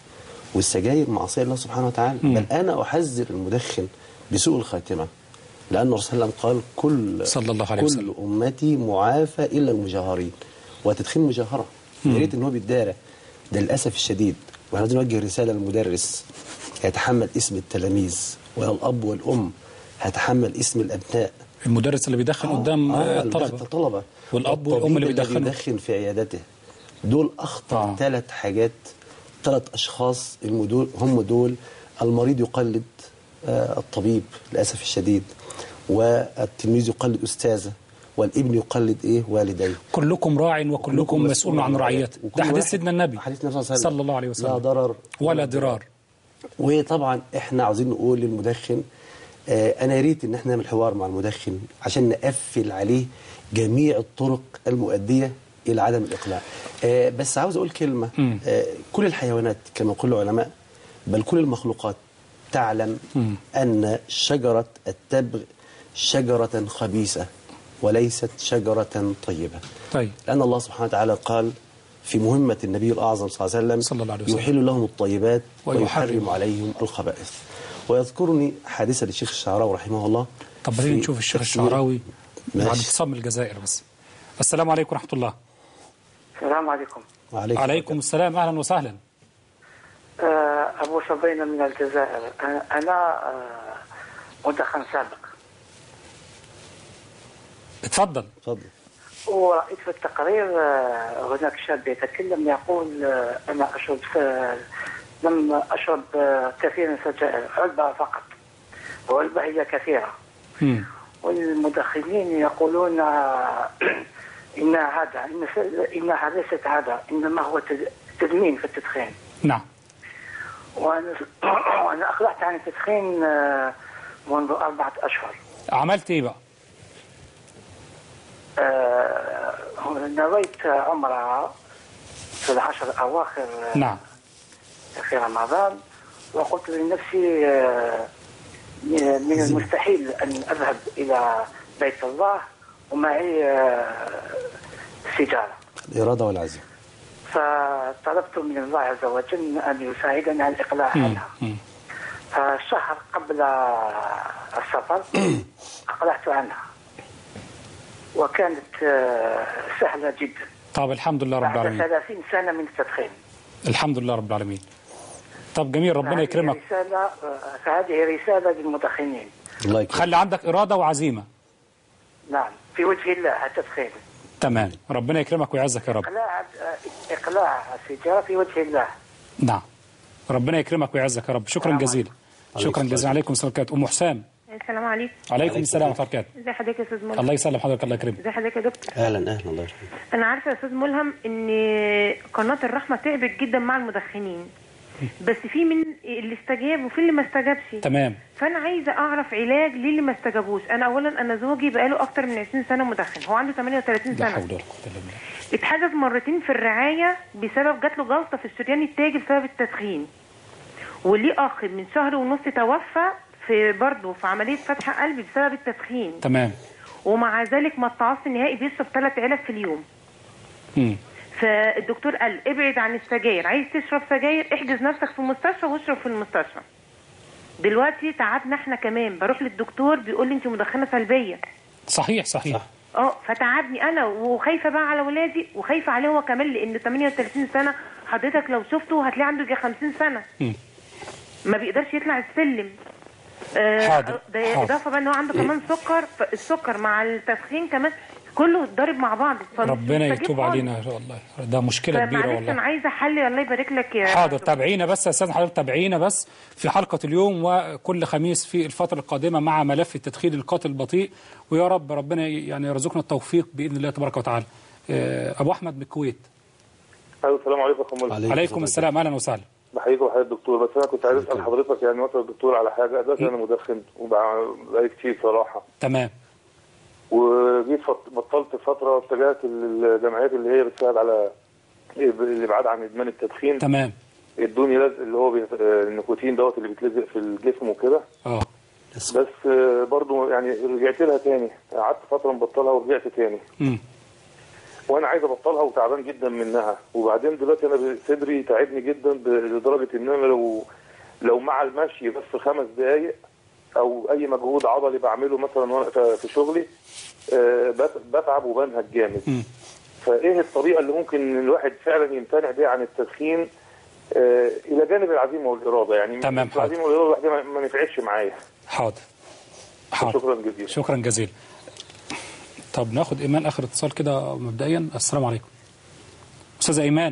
والسجاير معصيه الله سبحانه وتعالى. بل انا احذر المدخن بسوء الخاتمه، لان الرسول صلى الله عليه وسلم قال كل صلى الله عليه وسلم كل امتي معافى الا المجاهرين، والتدخين مجاهره. يا ريت ان هو بيتدارى، ده للاسف الشديد. وانا عايز نوجه رساله للمدرس هيتحمل اسم التلاميذ، والى الاب والام هيتحمل اسم الابناء. المدرس اللي بيدخن قدام آه الطلبه الطلبه والاب والام اللي بيدخنوا بيدخن في عيادته. دول اخطر ثلاث حاجات، ثلاث اشخاص دول هم دول. المريض يقلد آه الطبيب للاسف الشديد، والتلميذ يقلد استاذه، والابن يقلد ايه والديه. كلكم راع وكلكم مسؤول عن رعيته. ده حديث سيدنا النبي حديث النبي صلى الله عليه وسلم، لا ضرر ولا ضرار. وطبعا احنا عاوزين نقول للمدخن آه انا يا ريت ان احنا نعمل حوار مع المدخن عشان نقفل عليه جميع الطرق المؤديه الى عدم الاقلاع. آه بس عاوز اقول كلمه. آه كل الحيوانات كما يقول العلماء، بل كل المخلوقات تعلم م. ان شجره التبغ شجره خبيثه وليست شجره طيبه. طيب. لان الله سبحانه وتعالى قال في مهمه النبي الاعظم صلى الله عليه وسلم, صلى الله عليه وسلم يحل لهم الطيبات ويحرم, ويحرم عليهم الخبائث. ويذكرني حادثه للشيخ الشعراوي رحمه الله. طب خلينا نشوف الشيخ الشعراوي بعد اتصال الجزائر بس. السلام عليكم ورحمه الله. السلام عليكم. وعليكم عليكم السلام، اهلا وسهلا. أبو شبينة من الجزائر. أنا مدخن سابق. اتفضل. اتفضل. ورأيت في التقرير هناك شاب يتكلم يقول أنا أشرب لم أشرب كثيرا سجائر، علبة فقط، والعلبة هي كثيرة. م. والمدخنين يقولون إن هذا إنها ليست هذا، إنما هو تدمين في التدخين. نعم. وأنا وأنا أقلعت عن التدخين منذ أربعة أشهر. عملت إيه بقى؟ آه نويت عمرة في العشر الأواخر. نعم. في رمضان، وقلت لنفسي آه من المستحيل أن أذهب إلى بيت الله ومعي آه سيجارة. الإرادة والعزم. فطلبت من الله عز وجل أن يساعدني على الإقلاع عنها. فشهر قبل السفر أقلعت عنها، وكانت سهلة جدا. طب الحمد لله رب العالمين. بعد ثلاثين سنة من التدخين. الحمد لله رب العالمين. طب جميل، ربنا يكرمك. رسالة فهذه رسالة للمدخنين. الله يكرمك. خلي عندك إرادة وعزيمة. نعم، في وجه الله التدخين. تمام، ربنا يكرمك ويعزك يا رب. إقلاع إقلاع السيجارة في وجه الله. نعم، ربنا يكرمك ويعزك يا رب. شكرا جزيلا. شكرا جزيلا. عليكم السلام عليكم. أم حسام. السلام عليكم. عليكم السلام ورحمة الله وبركاته. ازي حضرتك يا استاذ ملهم؟ الله يسلم حضرتك، الله يكرمك. ازي حضرتك يا دكتور؟ اهلا اهلا، الله يرحمك. انا عارفه يا استاذ ملهم ان قناه الرحمه تعبت جدا مع المدخنين، بس في من اللي استجاب وفي اللي ما استجابش. تمام. فانا عايزه اعرف علاج للي ما استجابوش. انا اولا انا زوجي بقاله اكتر من عشرين سنه مدخن، هو عنده ثمانية وثلاثين سنه. لا حول ولا قوه الا بالله. اتحجز مرتين في الرعايه بسبب جات له جلطه في الشريان التاجي بسبب التدخين. وليه اخ من شهر ونص توفى في برضه في عمليه فتح قلب بسبب التدخين. تمام. ومع ذلك ما اتعظش نهائي، بيشرب ثلاث علب في اليوم. امم فالدكتور قال ابعد عن السجاير، عايز تشرب سجاير احجز نفسك في المستشفى واشرب في المستشفى. دلوقتي تعبنا احنا كمان، بروح للدكتور بيقول لي انت مدخنه سلبيه. صحيح صحيح. اه فتعبني انا، وخايفه بقى على ولادي وخايفه عليه هو كمان، لان ثمانية وثلاثين سنه حضرتك لو شفته هتلاقي عنده يجي خمسين سنه. امم ما بيقدرش يطلع السلم. آه حاضر. ده حاضر. اضافه بقى ان هو عنده كمان سكر، فالسكر مع التدخين كمان كله ضارب مع بعض. ربنا يتوب علينا ان شاء الله، ده مشكله كبيره والله. انا عايزه حل، الله يبارك لك يا حاضر. تابعينا بس يا استاذ حضرتك، تابعينا بس في حلقه اليوم وكل خميس في الفتره القادمه مع ملف التدخين القاتل البطيء، ويا رب ربنا يعني يرزقنا التوفيق باذن الله تبارك وتعالى. ابو احمد من الكويت. السلام عليكم. عليكم السلام، اهلا وسهلا. بحييك وحياة الدكتور. بس انا كنت عايز اسال حضرتك يعني مثلا الدكتور على حاجه. دلوقتي انا مدخن وبقالي كتير صراحه. تمام. وجيت بطلت فتره واتجهت للجمعيات اللي هي بتساعد على الابعاد عن ادمان التدخين. تمام. ادوني لزق اللي هو النيكوتين دوت اللي بيتلزق في الجسم وكده. اه بس برضو يعني رجعت لها تاني، قعدت فتره مبطلها ورجعت تاني. امم وانا عايز ابطلها وتعبان جدا منها. وبعدين دلوقتي انا صدري تعبني جدا لدرجه ان انا لو لو مع المشي بس خمس دقائق او اي مجهود عضلي بعمله مثلا وانا في شغلي بتعب وبنهج جامد. فايه الطريقه اللي ممكن الواحد فعلا يمتنع بيها عن التدخين الى جانب العزيمه والاراده؟ يعني تمام. العزيمه والاراده لوحدها ما نفعتش معايا. حاضر حاضر. شكرا جزيلا. شكرا جزيلا. طب ناخد ايمان اخر اتصال كده مبدئيا. السلام عليكم استاذه ايمان.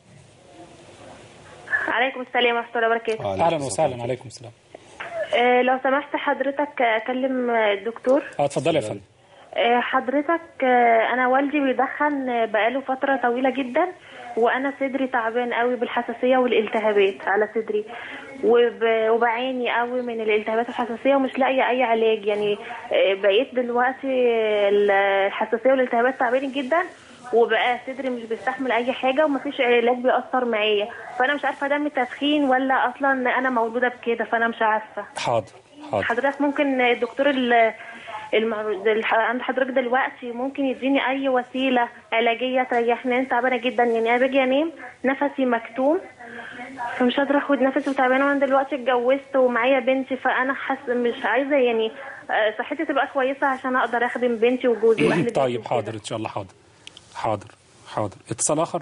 عليكم السلام ورحمه الله وبركاته. اهلا وسهلا. عليكم السلام. أه لو سمحت حضرتك اكلم الدكتور. اه اتفضلي يا فندم. أه حضرتك أه انا والدي بيدخن بقاله فتره طويله جدا، وانا صدري تعبان قوي بالحساسيه والالتهابات على صدري، وب... وبعاني قوي من الالتهابات والحساسيه ومش لاقيه اي علاج. يعني بقيت دلوقتي الحساسيه والالتهابات تعباني جدا، وبقى صدري مش بيستحمل اي حاجه ومفيش علاج بيأثر معايا. فانا مش عارفه ده من التدخين ولا اصلا انا مولوده بكده، فانا مش عارفه. حاضر حاضر. حضرتك ممكن الدكتور ال... المعروض عند حضرتك دلوقتي ممكن يديني اي وسيله علاجيه تريحني؟ انا تعبانه جدا، يعني انا باجي انام نفسي مكتوم، فمش قادره اخد نفسي وتعبانه. وانا دلوقتي اتجوزت ومعايا بنتي، فانا حاسه مش عايزه يعني صحتي تبقى كويسه عشان اقدر اخدم بنتي وجوزي واهل طيب حاضر ان شاء الله. حاضر حاضر حاضر. اتصال اخر.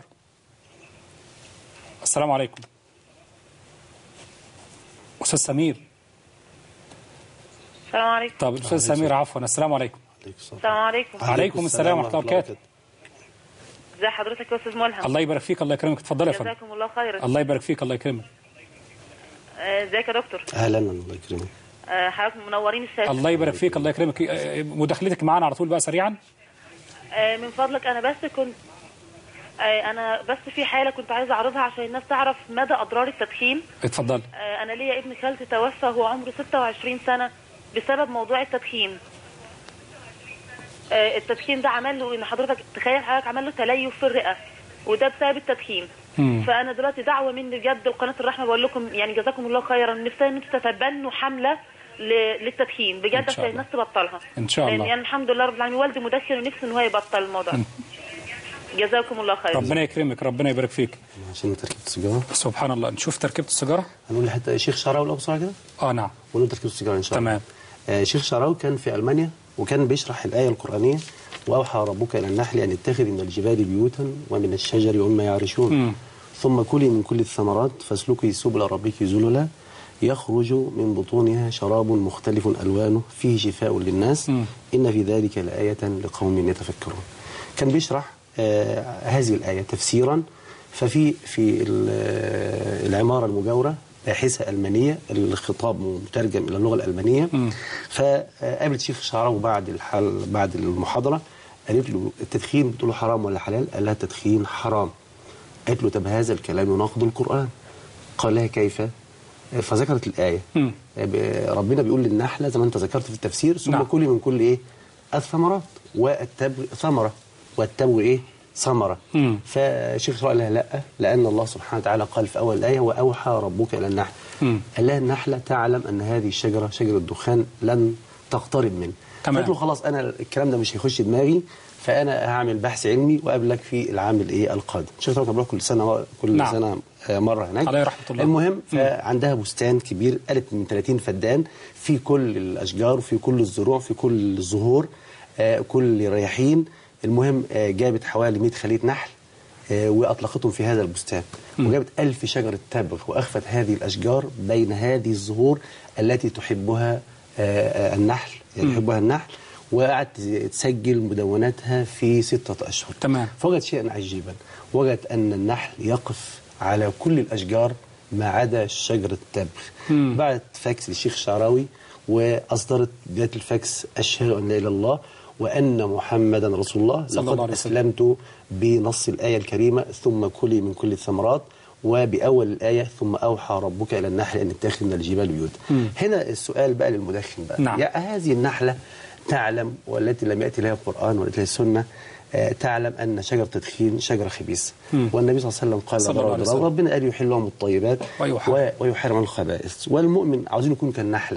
السلام عليكم استاذ سمير. السلام عليكم. طب الاستاذ سمير عفوا. السلام عليكم. السلام عليكم. عليكم السلام ورحمه الله وبركاته. ازي حضرتك يا استاذ ملهم؟ الله يبارك فيك. الله يكرمك. اتفضل يا فندم. جزاكم الله خيرا. الله يبارك فيك. الله يكرمك. ازيك يا دكتور؟ اهلا. الله يكرمك. حضرتك منورين الشاشه. الله يبارك فيك. الله يكرمك. مداخلتك معانا على طول بقى سريعا. من فضلك انا بس كنت انا بس في حاله كنت عايزه اعرضها عشان الناس تعرف مدى اضرار التدخين. اتفضل. انا ليا ابن خالتي توفى وهو عمره ستة وعشرين سنه بسبب موضوع التدخين. التدخين ده عمل له ان حضرتك تخيل حضرتك عمل له تليف في الرئه، وده بسبب التدخين. مم. فانا دلوقتي دعوه مني بجد لقناه الرحمه بقول لكم يعني جزاكم الله خيرا، نفسي ان انتم تتبنوا حمله للتدخين بجد عشان الناس تبطلها ان شاء الله. لان يعني الحمد لله رب العالمين والدي مدخن ونفسي ان هو يبطل الموضوع. جزاكم الله خير. ربنا يكرمك. ربنا يبارك فيك. عشان تركيبه السيجاره. سبحان الله. نشوف تركيبه السيجاره. هنقول لحتى شيخ شعراوي الاول بسرعه كده. اه نعم. ونقول تركيبه السيجاره ان شاء الله. تمام. آه شيخ شعراوي كان في المانيا وكان بيشرح الايه القرانيه واوحى ربك الى النحل ان اتخذ من الجبال بيوتا ومن الشجر ومما يعرشون. م. ثم كلي من كل الثمرات فاسلكي سبل ربك ذللا يخرج من بطونها شراب مختلف ألوانه فيه شفاء للناس. م. إن في ذلك لآية لقوم يتفكرون. كان بيشرح آه هذه الآية تفسيرا. ففي في العمارة المجاورة باحثة ألمانية، الخطاب مترجم إلى اللغة الألمانية. م. فقابلت شيخ شعراوي بعد الحل بعد المحاضرة، قالت له التدخين، بتقول له حرام ولا حلال؟ قال لها التدخين حرام. قالت له طب هذا الكلام يناقض القرآن. قال لها كيف؟ فذكرت الآية. م. ربنا بيقول للنحلة زي ما أنت ذكرت في التفسير ثم نعم. كلي من كل إيه؟ الثمرات والتبغ ثمرة والتبغ إيه؟ ثمرة. فشيخ قال لها لا، لأن الله سبحانه وتعالى قال في أول الآية وأوحى ربك إلى النحل. م. قال لها النحلة تعلم أن هذه الشجرة شجرة دخان لن تقترب منه. قالت له خلاص أنا الكلام ده مش هيخش دماغي، فأنا هعمل بحث علمي وقابلك في العام الإيه القادم. شيخ طبعا كل سنة كل نعم. سنة مرة هناك. عليه رحمة الله. المهم فعندها بستان كبير، قالت من ثلاثين فدان في كل الأشجار وفي كل الزروع في كل الزهور آه كل رياحين. المهم آه جابت حوالي مئة خلية نحل آه وأطلقتهم في هذا البستان. م. وجابت ألف شجرة تبغ وأخفت هذه الأشجار بين هذه الزهور التي تحبها آه النحل يعني يحبها النحل، وقعدت تسجل مدوناتها في ستة أشهر. تمام. فوجدت شيئا عجيبا، وجدت أن النحل يقف على كل الأشجار ما عدا شجرة التبغ. بعت فاكس للشيخ شعراوي وأصدرت بيت الفاكس أشهد أن لا إله إلا الله وأن محمدا رسول الله، لقد أسلمت بنص الآية الكريمة ثم كلي من كل الثمرات، وبأول الآية ثم أوحى ربك إلى النحل أن اتخذ من الجبال بيوتا. هنا السؤال بقى للمدخن بقى. نعم. يعني هذه النحلة تعلم والتي لم يأتي لها القرآن ولا لها السنة تعلم أن شجرة التدخين شجرة خبيثة، والنبي صلى الله عليه وسلم قال ضرر ربنا قال يحل لهم الطيبات ويحرم الخبائث، والمؤمن عاوزين يكون كالنحلة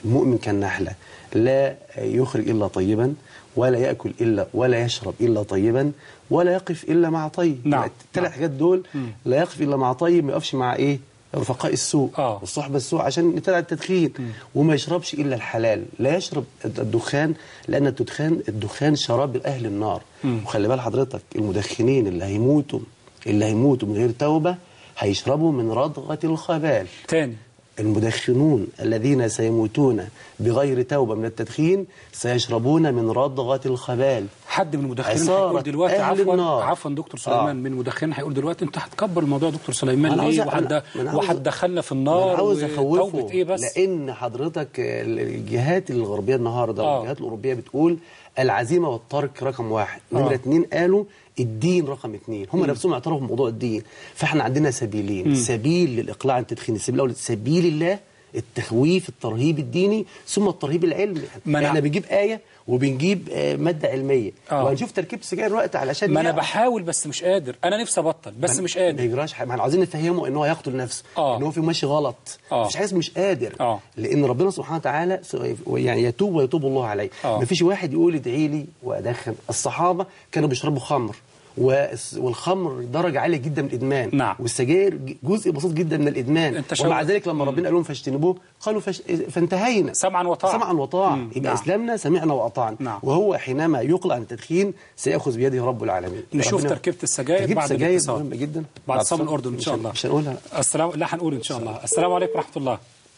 المؤمن كالنحلة لا يخرج إلا طيبا، ولا يأكل إلا ولا يشرب إلا طيبا، ولا يقف إلا مع طيب. نعم. الثلاث حاجات دول لا يقف إلا مع طيب، ما يقفش مع إيه؟ رفقاء السوء آه. والصحبة السوء عشان نبتدع التدخين. م. وما يشربش إلا الحلال، لا يشرب الدخان لأن الدخان الدخان شراب أهل النار. م. وخلي بال حضرتك المدخنين اللي هيموتوا اللي هيموتوا من غير توبة هيشربوا من ردغة الخبال. تاني، المدخنون الذين سيموتون بغير توبة من التدخين سيشربون من ردغة الخبال. حد من المدخنين هيقول دلوقتي عفوا عفوا دكتور سليمان آه. من المدخنين هيقول دلوقتي انت هتكبر الموضوع دكتور سليمان ليه وحد وحد دخلنا في النار عاوز اخوفه إيه بس؟ لان حضرتك الجهات الغربيه النهارده آه. والجهات الاوروبيه بتقول العزيمه والترك رقم واحد، نمره آه. اتنين قالوا الدين رقم اثنين، هم نفسهم اعترفوا بموضوع الدين. فاحنا عندنا سبيلين، م. سبيل للاقلاع عن التدخين، السبيل الاول سبيل الله التخويف الترهيب الديني، ثم الترهيب العلمي. احنا بنجيب ايه وبنجيب ماده علميه آه. وهنشوف تركيب سجاير الوقت علشان ما انا بحاول بس مش قادر، انا نفسي ابطل بس مش قادر. ما يجراش حاجه، ما احنا عايزين نفهمه ان هو هيقتل نفسه آه. ان هو في ماشي غلط آه. مش عايز مش قادر آه. لان ربنا سبحانه وتعالى يعني يتوب ويتوب الله عليه آه. ما فيش واحد يقول ادعي لي وادخن. الصحابه كانوا بيشربوا خمر والخمر درجة عالية جدا من الإدمان. نعم. والسجاير جزء بسيط جدا من الإدمان. ومع ذلك لما ربنا قال لهم فاجتنبوه قالوا فش... فانتهينا سمعا وطاعا سمعا وطاعا يبقى نعم. إسلامنا سمعنا وأطعنا. نعم. وهو حينما يقلع عن التدخين سيأخذ بيده رب العالمين. نشوف تركيبة السجاير بعد الاتصال مهمة جدا بعد صوم الأردن إن شاء الله. مش هنقولها السلام لا هنقول إن شاء الله. السلام عليكم ورحمة الله.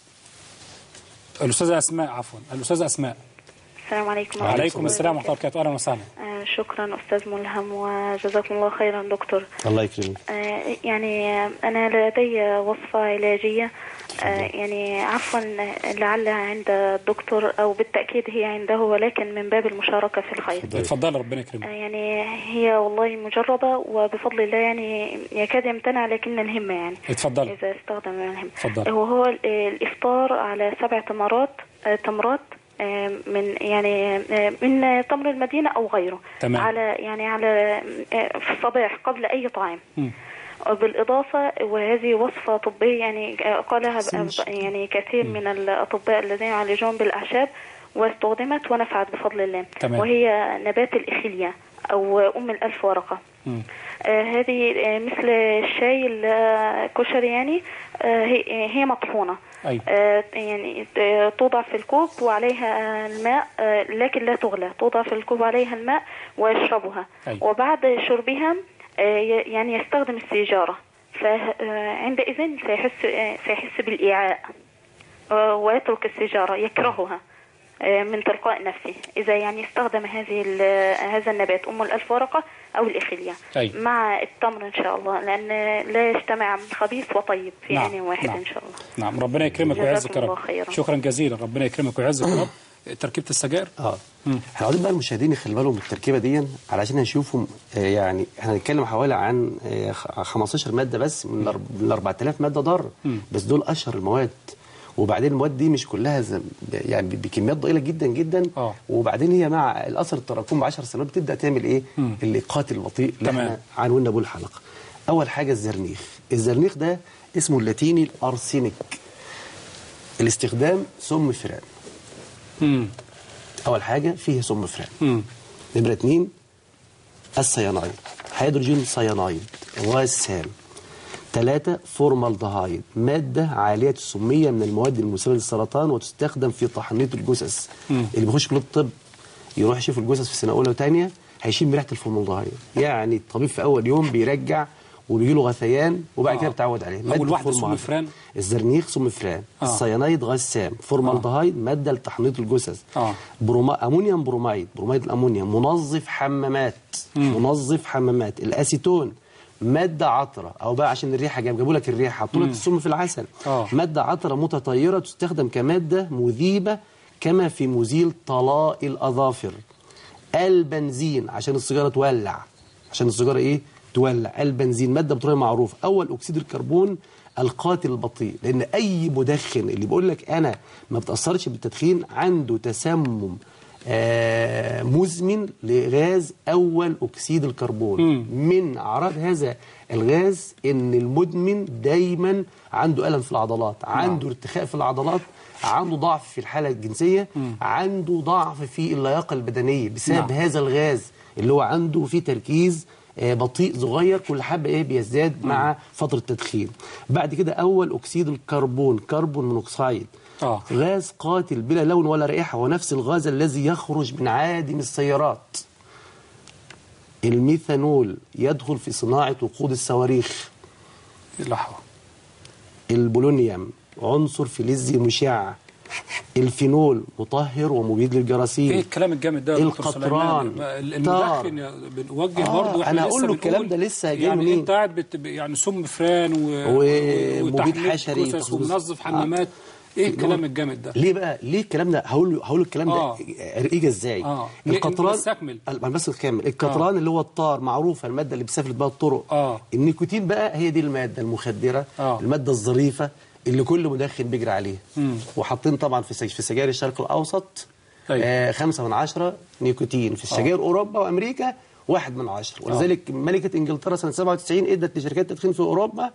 الأستاذة أسماء عفوا الأستاذة أسماء. السلام عليكم. وعليكم السلام ورحمة الله وبركاته. أهلا وسهلا. آه شكرا أستاذ ملهم وجزاكم الله خيرا دكتور. الله يكرمك. آه يعني أنا لدي وصفة علاجية آه يعني عفوا لعلها عند الدكتور أو بالتأكيد هي عنده ولكن من باب المشاركة في الخير. اتفضل ربنا يكرمك. آه يعني هي والله مجربة وبفضل الله يعني يكاد يمتنع لكن الهمة يعني. اتفضل. إذا استخدم الهمة. اتفضل. وهو الإفطار على سبع تمرات آه تمرات من يعني من تمر المدينة أو غيره. تمام. على يعني على في الصباح قبل أي طعام. م. بالإضافة وهذه وصفة طبية يعني قالها يعني كثير م. من الأطباء الذين يعالجون بالأعشاب واستخدمت ونفعت بفضل الله. تمام. وهي نبات الإخيليا أو أم الألف ورقة. آه هذه آه مثل الشاي الكشري يعني آه هي, هي مطحونة. أيوة. آه يعني آه توضع في الكوب وعليها الماء آه لكن لا تغلى، توضع في الكوب عليها الماء ويشربها. أيوة. وبعد شربها آه يعني يستخدم السيجارة، فعندئذ سيحس آه سيحس بالإيعاء آه ويترك السيجارة يكرهها من تلقاء نفسه إذا يعني استخدم هذه هذا النبات أم الألف ورقة أو الإخلية أي. مع التمر إن شاء الله، لأن لا يجتمع خبيث وطيب في آن نعم. واحد نعم. إن شاء الله. نعم ربنا يكرمك ويعزك يا رب. شكرا جزيلا ربنا يكرمك ويعزك يا رب. تركيبة السجاير اه احنا عاوزين بقى المشاهدين يخلوا بالهم من التركيبه دي علشان نشوفهم. يعني احنا هنتكلم حوالي عن خمستاشر ماده بس من أربعة آلاف ماده ضاره، بس دول اشهر المواد. وبعدين المواد دي مش كلها زي يعني بكميات ضئيله جدا جدا. أوه. وبعدين هي مع الاثر التراكم ب عشر سنوات بتبدا تعمل ايه؟ مم. اللي قاتل البطيء اللي احنا عنونا به الحلقه. اول حاجه الزرنيخ، الزرنيخ ده اسمه اللاتيني الارسينيك. الاستخدام سم فران. امم اول حاجه فيه سم فران. نمره اثنين السيانايد، هيدروجين سيانايد غاز سام. ثلاثة فورمالدهايد، مادة عالية السمية من المواد المسببة للسرطان وتستخدم في تحنيط الجثث. اللي بيخش كلية الطب يروح يشوف الجثث في سنة أولى وثانية هيشم بريحة الفورمالدهايد، يعني الطبيب في أول يوم بيرجع وبيجي له غثيان وبعد آه. كده بتعود عليه. أول واحدة سم فران، الزرنيخ سم فران، آه. السيانايد غاز سام، فورمالدهايد آه. مادة لتحنيط الجثث، آه. بروما... أمونيوم بروميد، بروميد الأمونيوم منظف حمامات، مم. منظف حمامات. الأسيتون مادة عطرة أو بقى عشان الريحة جابوا لك الريحة حطوا لك السم في العسل. أوه. مادة عطرة متطيرة تستخدم كمادة مذيبة كما في مزيل طلاء الأظافر. البنزين عشان السيجارة تولع، عشان السيجارة إيه؟ تولع. البنزين مادة بطريقة معروفة. أول أكسيد الكربون القاتل البطيء، لأن أي مدخن اللي بيقول لك أنا ما بتأثرش بالتدخين عنده تسمم آه مزمن لغاز اول اكسيد الكربون. م. من اعراض هذا الغاز ان المدمن دايما عنده الم في العضلات، عنده ارتخاء في العضلات، عنده ضعف في الحاله الجنسيه، م. عنده ضعف في اللياقه البدنيه بسبب نعم. هذا الغاز اللي هو عنده فيه تركيز بطيء صغير، كل حبه ايه بيزداد م. مع فتره التدخين. بعد كده اول اكسيد الكربون، كربون مونوكسيد، آه. غاز قاتل بلا لون ولا رائحه، ونفس الغاز الذي يخرج من عادم السيارات. الميثانول يدخل في صناعه وقود الصواريخ. لحظه. البولونيوم عنصر فلزي مشع. الفينول مطهر ومبيد للجراثيم. ايه الكلام الجامد ده يا دكتور القطران، المدخن بنوجه آه برضه. انا اقول له الكلام ده لسه جاي منين؟ يعني انت قاعد يعني سم فران ومبيد حشري ومنظف حمامات. ايه الكلام الجامد ده؟ ليه بقى؟ ليه الكلام ده؟ هقول له هقول له الكلام آه. ده اجى ازاي؟ آه. القطران بس كامل. القطران آه. اللي هو الطار، معروفه الماده اللي بسافلت بها الطرق. آه. النيكوتين بقى هي دي الماده المخدره، آه. الماده الظريفه اللي كل مدخن بيجري عليها. وحاطين طبعا في في سجاير الشرق الاوسط آه خمسة من عشرة نيكوتين، في السجاير آه. اوروبا وامريكا واحد من عشرة. ولذلك آه. ملكه انجلترا سنه سبعة وتسعين ادت لشركات التدخين في اوروبا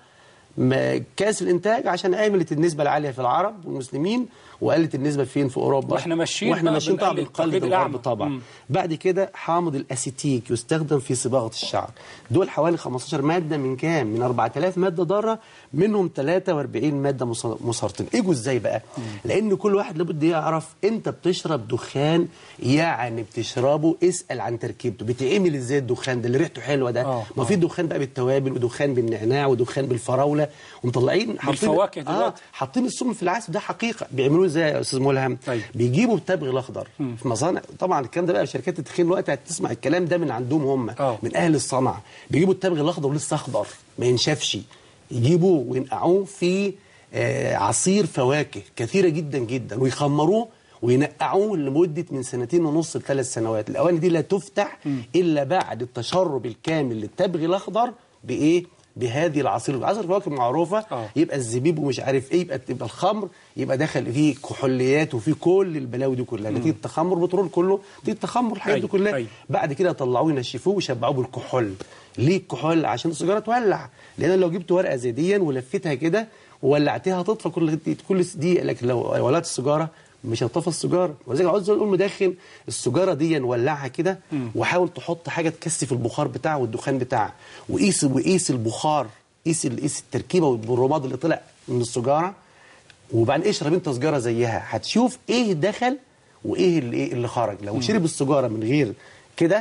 كاس الانتاج عشان عملت النسبه العاليه في العرب والمسلمين، وقلت النسبه فين في اوروبا. واحنا ماشيين واحنا ماشيين طبعا بالقلب الغرب طبعا. مم. بعد كده حامض الاسيتيك يستخدم في صباغه الشعر. دول حوالي خمستاشر ماده من كام؟ من أربعة آلاف ماده ضاره، منهم ثلاثة وأربعين ماده مسرطنه. اجوا ازاي بقى؟ مم. لان كل واحد لابد يعرف انت بتشرب دخان يعني بتشربه، اسال عن تركيبته، بيتعمل ازاي الدخان ده اللي ريحته حلوه ده؟ آه. ما في دخان بقى بالتوابل، ودخان بالنعناع، ودخان بالفراوله، ومطلعين حاطين الفواكه دلوقتي آه حاطين السم في العسل. ده حقيقه. بيعملوه ازاي يا استاذ ملهم؟ طيب. بيجيبوا التبغ الاخضر م. في مصانع، طبعا الكلام ده بقى شركات التدخين دلوقتي هتسمع الكلام ده من عندهم هم، أوه. من اهل الصنعه. بيجيبوا التبغ الاخضر ولسه اخضر ما ينشفش، يجيبوه وينقعوه في آه عصير فواكه كثيره جدا جدا، ويخمروه وينقعوه لمده من سنتين ونص لثلاث سنوات. الاواني دي لا تفتح م. الا بعد التشرب الكامل للتبغ الاخضر بايه؟ بهذه العصير. عصير الفواكه معروفه، أوه. يبقى الزبيب ومش عارف ايه، يبقى يبقى الخمر يبقى داخل فيه كحوليات وفيه كل البلاوي دي كلها، نتيجه التخمر، بترول كله نتيجه التخمر، الحاجات دي كلها. أي. بعد كده يطلعوه ينشفوه ويشبعوه بالكحول. ليه الكحول؟ عشان السيجاره تولع، لان لو جبت ورقه زي دي ولفتها كده وولعتها هتطفى كل كل دي، لكن لو ولعت السيجاره مش هتطفى السيجاره. ولذلك عاوز اقول مدخن السيجاره دي نولعها كده، وحاول تحط حاجه تكثف البخار بتاعها والدخان بتاعها، وقيس وقيس البخار، قيس قيس التركيبه والرماد اللي طلع من السيجاره، وبعدين اشرب انت سيجاره زيها، هتشوف ايه دخل وايه اللي اللي خرج. لو شرب السيجاره من غير كده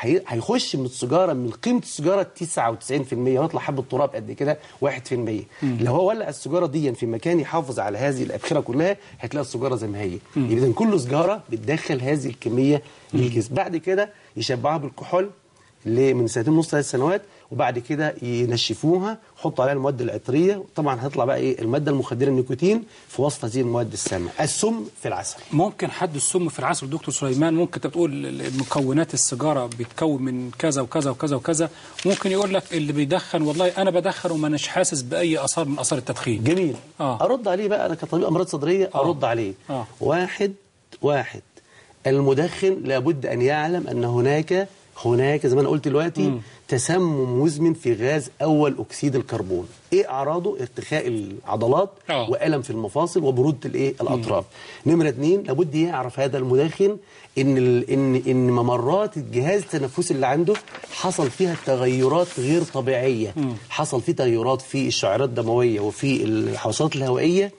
هيخش من السيجاره من قيمه السيجاره تسعة وتسعين في المية، ويطلع حبه تراب قد كده واحد في المية. لو هو ولع السيجاره دي في مكان يحافظ على هذه الابخره كلها، هتلاقي السيجاره زي ما هي. اذا كل سيجاره بتدخل هذه الكميه للجسم. بعد كده يشبعها بالكحول من سنتين ونص ثلاث سنوات، وبعد كده ينشفوها ويحطوا عليها المواد العطريه، طبعا هيطلع بقى ايه؟ الماده المخدره النيكوتين في وسط هذه المواد السامه. السم في العسل. ممكن حد السم في العسل دكتور سليمان، ممكن انت بتقول مكونات السيجاره بيتكون من كذا وكذا وكذا وكذا، ممكن يقول لك اللي بيدخن والله انا بدخن وما اناش حاسس باي اثار من اثار التدخين. جميل. آه. ارد عليه بقى انا كطبيب امراض صدريه، ارد آه. عليه. آه. واحد واحد المدخن لابد ان يعلم ان هناك هناك زي ما انا قلت دلوقتي مم. تسمم مزمن في غاز اول اكسيد الكربون. ايه اعراضه؟ ارتخاء العضلات أوه. والم في المفاصل وبروده الايه الاطراف. نمره اثنين، لابد يعرف هذا المدخن ان ال... ان ان ممرات الجهاز التنفسي اللي عنده حصل فيها تغيرات غير طبيعيه. مم. حصل فيه تغيرات في الشعيرات الدمويه وفي الحواسات الهوائيه،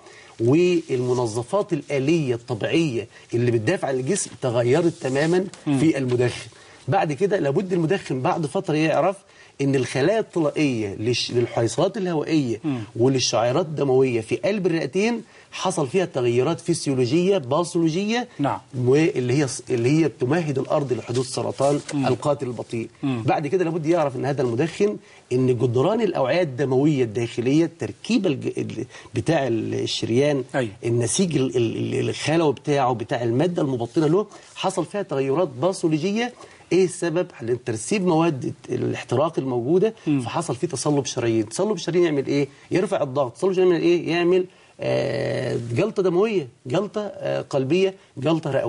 والمنظفات الآلية الطبيعية اللي بتدافع عن الجسم تغيرت تماما مم. في المدخن. بعد كده لابد المدخن بعد فترة يعرف ان الخلايا الطلائية للحويصلات الهوائية م. وللشعيرات الدموية في قلب الرئتين حصل فيها تغيرات فسيولوجية باثولوجية، نعم، واللي هي اللي هي تمهد الارض لحدوث سرطان م. القاتل البطيء. م. بعد كده لابد يعرف ان هذا المدخن ان جدران الاوعية الدموية الداخلية، التركيبة بتاع الشريان، أي. النسيج الخلوي بتاعه بتاع المادة المبطنة له حصل فيها تغيرات باثولوجية. ايه السبب؟ لترسيب مواد الاحتراق الموجوده، م. فحصل فيه تصلب شرايين. تصلب الشرايين يعمل ايه؟ يرفع الضغط. تصلب الشرايين يعمل ايه؟ يعمل آه جلطه دمويه، جلطه آه قلبيه، جلطه رئويه.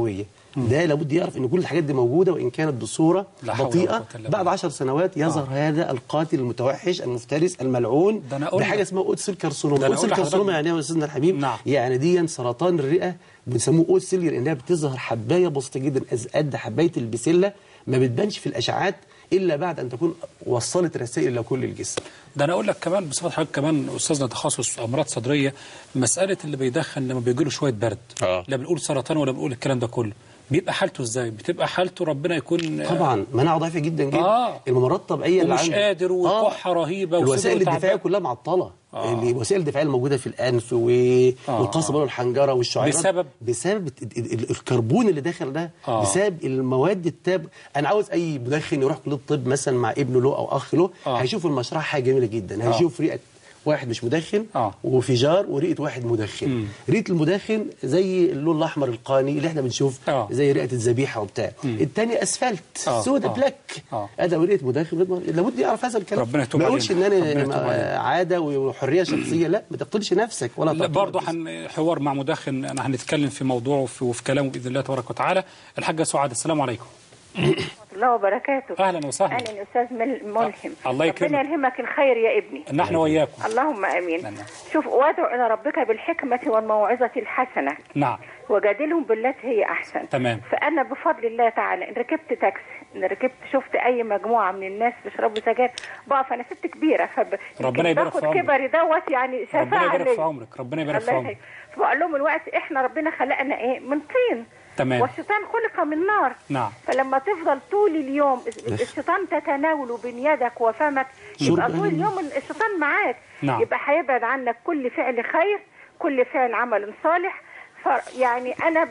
ده لابد يعرف ان كل الحاجات دي موجوده وان كانت بصوره بطيئه. بعد عشر سنوات يظهر آه. هذا القاتل المتوحش المفترس الملعون بحاجه اسمها قدس الكرسونوما. قدس الكرسونوما يعني ايه يا استاذنا الحبيب؟ نعم. يعني دي سرطان الرئه بنسموه قدس لانها بتظهر حبايه بسيطه جدا قد حبايه البسله، ما بتبانش في الاشعاعات الا بعد ان تكون وصلت رسائل الى كل الجسم. ده انا اقول لك كمان بصفه حضرتك كمان استاذنا تخصص امراض صدريه، مساله اللي بيدخن لما بيجي له شويه برد آه. لا بنقول سرطان ولا بنقول الكلام ده كله، بيبقى حالته ازاي؟ بتبقى حالته ربنا يكون طبعا مناعه ضعيفه جدا جدا. آه. الممرات الطبيعيه اللي عنده مش قادر وكحه آه. رهيبه الوسائل الدفاعيه كلها معطله. آه. الوسائل الدفاعيه الموجوده في الانف والقصبه آه. والحنجره والشعيرات بسبب بسبب الكربون اللي داخل ده آه. بسبب المواد التاب. انا عاوز اي مدخن يروح كليه الطب مثلا مع ابنه له او اخ له آه. هيشوف المشرحه حاجه جميله جدا. آه. هيشوف رئه واحد مش مدخن آه. وفجار ورئه واحد مدخن. رئه المدخن زي اللون الاحمر القاني اللي احنا بنشوف آه. زي رئه الذبيحه وبتاع. الثاني اسفلت آه. سودا آه. بلاك آه. هذا رئه مدخن. لابد يعرف هذا الكلام. ربنا يتوب علينا. ما يقولش ان انا عاده وحريه شخصيه، لا ما تقتلش نفسك ولا لا. برضه حوار مع مدخن انا هنتكلم في موضوعه وفي, وفي كلامه باذن الله تبارك وتعالى. الحاجه سعاد السلام عليكم. ورحمة الله وبركاته. اهلا وسهلا. اهلا استاذ ملهم. الله يكرمك. ربنا يلهمك الخير يا ابني. نحن وياكم. اللهم امين. نعم. شوف وادعو الى ربك بالحكمه والموعظه الحسنه. نعم. وجادلهم بالتي هي احسن. تمام. فانا بفضل الله تعالى ان ركبت تاكسي، ان ركبت شفت اي مجموعه من الناس بيشربوا سجاير بقف، انا ست كبيره فب ربنا يبارك في عمرك. كبري دوت يعني شفاعه. ربنا يبارك في عمرك. ربنا يبارك في عمرك. فبقول لهم الوقت احنا ربنا خلقنا ايه؟ من طين. تمام. والشيطان خلق من نار. نعم. فلما تفضل طول اليوم الشيطان تتناوله بين يدك وفمك يبقى طول اليوم الشيطان معاك. نعم. يبقى هيبعد عنك كل فعل خير، كل فعل عمل صالح. يعني انا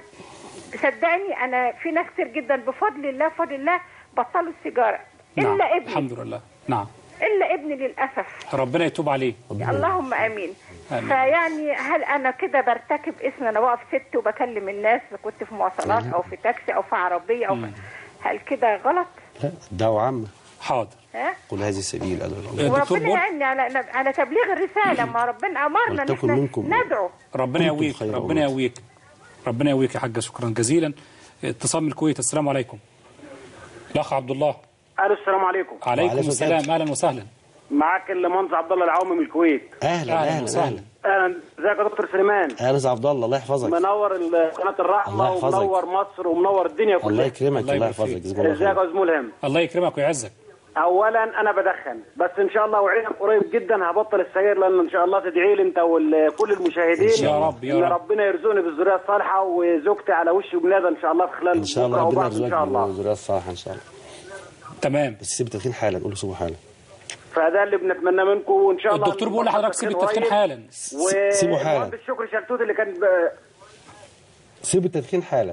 صدقني انا في ناس كتير جدا بفضل الله بفضل الله بطلوا السيجاره الا نعم. ابني. الحمد لله. نعم. الا ابني للاسف. ربنا يتوب عليه. اللهم امين. آمين. فيعني هل انا كده برتكب اسم انا واقف ست وبكلم الناس كنت في مواصلات او في تاكسي او في عربيه او في... هل كده غلط؟ لا دعوه عامه. حاضر. ها؟ قل هذه السبيل وربنا يعيني على على تبليغ الرساله. ما ربنا امرنا ان احنا ندعو. ربنا يقويك. ربنا يقويك. ربنا يقويك يا حاجه. شكرا جزيلا. اتصال من الكويت. السلام عليكم. الاخ عبد الله. الو السلام عليكم. عليكم السلام. اهلا وسهلا. معاك المهندس عبد الله العومي من الكويت. اهلا اهلا وسهلا. اهلا ازيك يا دكتور سليمان؟ اهلا يا عبد الله. الله يحفظك. منور قناه الرحمه ومنور مصر ومنور الدنيا كلها. الله يكرمك. الله يحفظك. ازيك يا استاذ ملهم؟ الله يكرمك ويعزك. اولا انا بدخن بس ان شاء الله وعينك قريب جدا هبطل السجاير، لان ان شاء الله تدعي لي انت وكل المشاهدين يا رب يا رب ان ربنا يرزقني بالذريه الصالحه وزوجتي على وش ولاده ان شاء الله في خلال ان شاء الله ربنا يرزقك بالذريه الصالحه ان شاء الله. تمام. بس سيب التدخين حالا. قول له سيبه حالا. فده اللي بنتمنى منكم وان شاء الله. الدكتور بيقول لحضرتك سيب التدخين حالا. سيبه حالا. المهندس شكري شلتوت اللي كان ب... سيب التدخين حالا.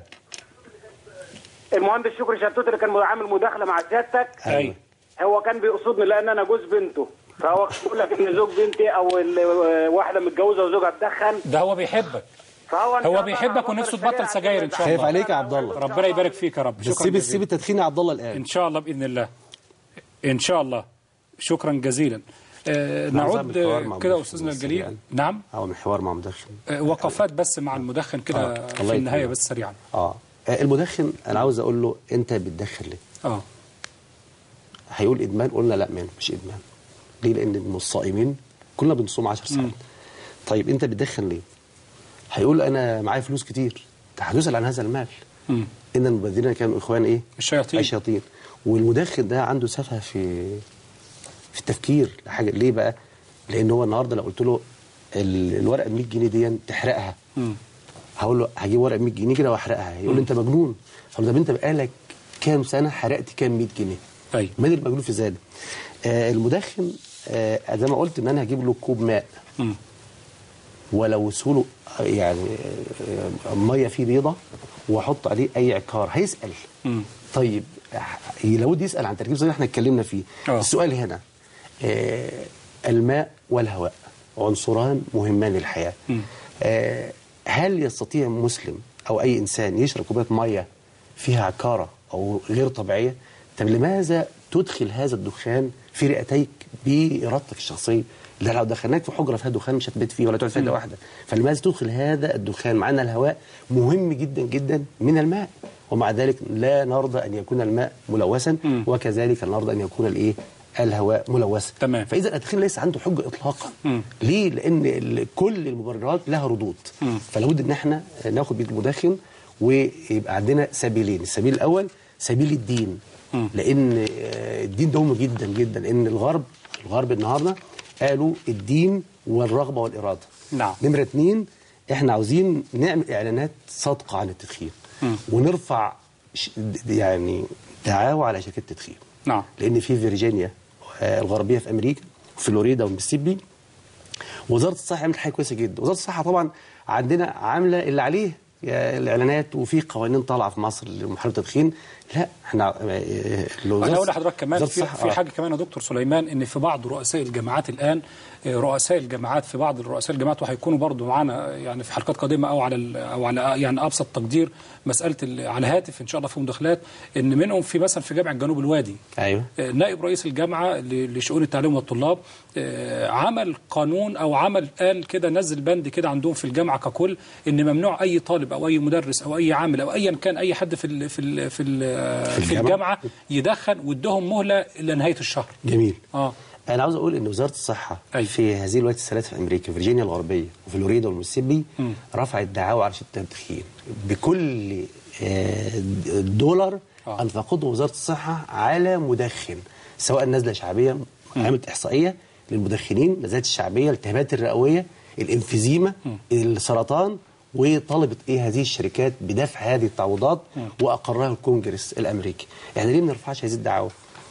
المهندس شكري شلتوت اللي كان عامل مداخله مع سيادتك. ايوه. هو كان بيقصدني لان انا جوز بنته، فهو بيقول لك ان زوج بنتي او واحده متجوزه وزوجها بتدخن. ده هو بيحبك. فهو هو بيحبك ونفسه تبطل سجاير ان شاء الله. خايف عليك يا عبد الله. ربنا يبارك فيك يا رب. شكرا. سيب سيب التدخين يا عبد الله الان ان شاء الله باذن الله. ان شاء الله. شكرا جزيلا. آه نعود كده استاذنا الجليل. يعني. نعم. او من حوار مع مدخن. آه وقفات بس مع المدخن كده آه. في النهايه بس سريعا. اه المدخن انا عاوز اقول له انت بتدخن ليه؟ اه هيقول ادمان. قلنا لا مان مش ادمان. ليه؟ لان الصائمين كلنا بنصوم عشر ساعات. طيب انت بتدخن ليه؟ هيقول انا معايا فلوس كتير. هتسال عن هذا المال. مم. ان المبذرين كانوا اخوان ايه؟ الشياطين. الشياطين. والمدخن ده عنده سفه في في التفكير لحاجه. ليه بقى؟ لان هو النهارده لو قلت له الورقه ب مية جنيه دي تحرقها، مم. هقول له هجيب ورقه ب مية جنيه كده واحرقها. يقول لي انت مجنون. طب انت بقالك كام سنه حرقت كام مية جنيه؟ طيب من المجنون في ذلك؟ آه المدخن آه زي ما قلت ان انا هجيب له كوب ماء م. ولو وصوله يعني آه ميه فيه بيضه واحط عليه اي عكار هيسال. م. طيب لابد يسال عن تركيب زي ما احنا اتكلمنا فيه. أوه. السؤال هنا آه الماء والهواء عنصران مهمان للحياه. آه هل يستطيع مسلم او اي انسان يشرب كوبايه ميه فيها عكاره او غير طبيعيه؟ طب لماذا تدخل هذا الدخان في رئتيك بارادتك الشخصيه؟ لا، لو دخلناك في حجره فيها دخان مش هتبات فيه ولا تقعد فيها واحده. فلماذا تدخل هذا الدخان مع ان الهواء مهم جدا جدا من الماء، ومع ذلك لا نرضى ان يكون الماء ملوثا، وكذلك نرضى ان يكون الايه الهواء ملوثا. تمام. فاذا التدخين ليس عنده حجه اطلاقا. مم. ليه؟ لان كل المبررات لها ردود. فلا بد ان احنا ناخد بيد المدخن ويبقى عندنا سبيلين. السبيل الاول سبيل الدين. مم. لان الدين ده مهم جدا جدا، لان الغرب الغرب النهارده قالوا الدين والرغبه والاراده. نعم. نمره اثنين، احنا عاوزين نعمل اعلانات صادقه عن التدخين. مم. ونرفع يعني دعاوى على شركات التدخين. نعم. لان في فيرجينيا الغربيه في امريكا وفلوريدا والميسيسيبي وزاره الصحه عملت حاجه كويسه جدا. وزاره الصحه طبعا عندنا عامله اللي عليه الاعلانات، وفي قوانين طالعه في مصر لمحاربه التدخين. لا احنا انا اقول لحضرتك كمان في, في حاجه كمان يا دكتور سليمان، ان في بعض رؤساء الجامعات الان، رؤساء الجامعات في بعض رؤساء الجامعات وهيكونوا برضو معانا يعني في حلقات قادمه او على او على يعني ابسط تقدير مساله على هاتف ان شاء الله في مداخلات، ان منهم في مثلا في جامعه جنوب الوادي. ايوه. نائب رئيس الجامعه لشؤون التعليم والطلاب عمل قانون او عمل قال كده، نزل بند كده عندهم في الجامعه ككل، ان ممنوع اي طالب او اي مدرس او اي عامل او ايا كان اي حد في ال في ال في, ال في, في الجامعه يدخن، وادهم مهله الى نهايه الشهر. جميل. اه انا عاوز اقول ان وزاره الصحه أيوة. في هذه الولايات الثلاث في امريكا، فيرجينيا الغربيه وفلوريدا والميسيسيبي، رفعت دعاوى على شركه التدخين بكل دولار آه. انفقته وزاره الصحه على مدخن، سواء نزله شعبيه، عملت احصائيه للمدخنين، نزلات الشعبيه، الالتهابات الرئويه، الانفيزيما، السرطان، وطلبت ايه هذه الشركات بدفع هذه التعويضات، وأقرها الكونجرس الامريكي. احنا ليه ما نرفعش هذه الدعاوى؟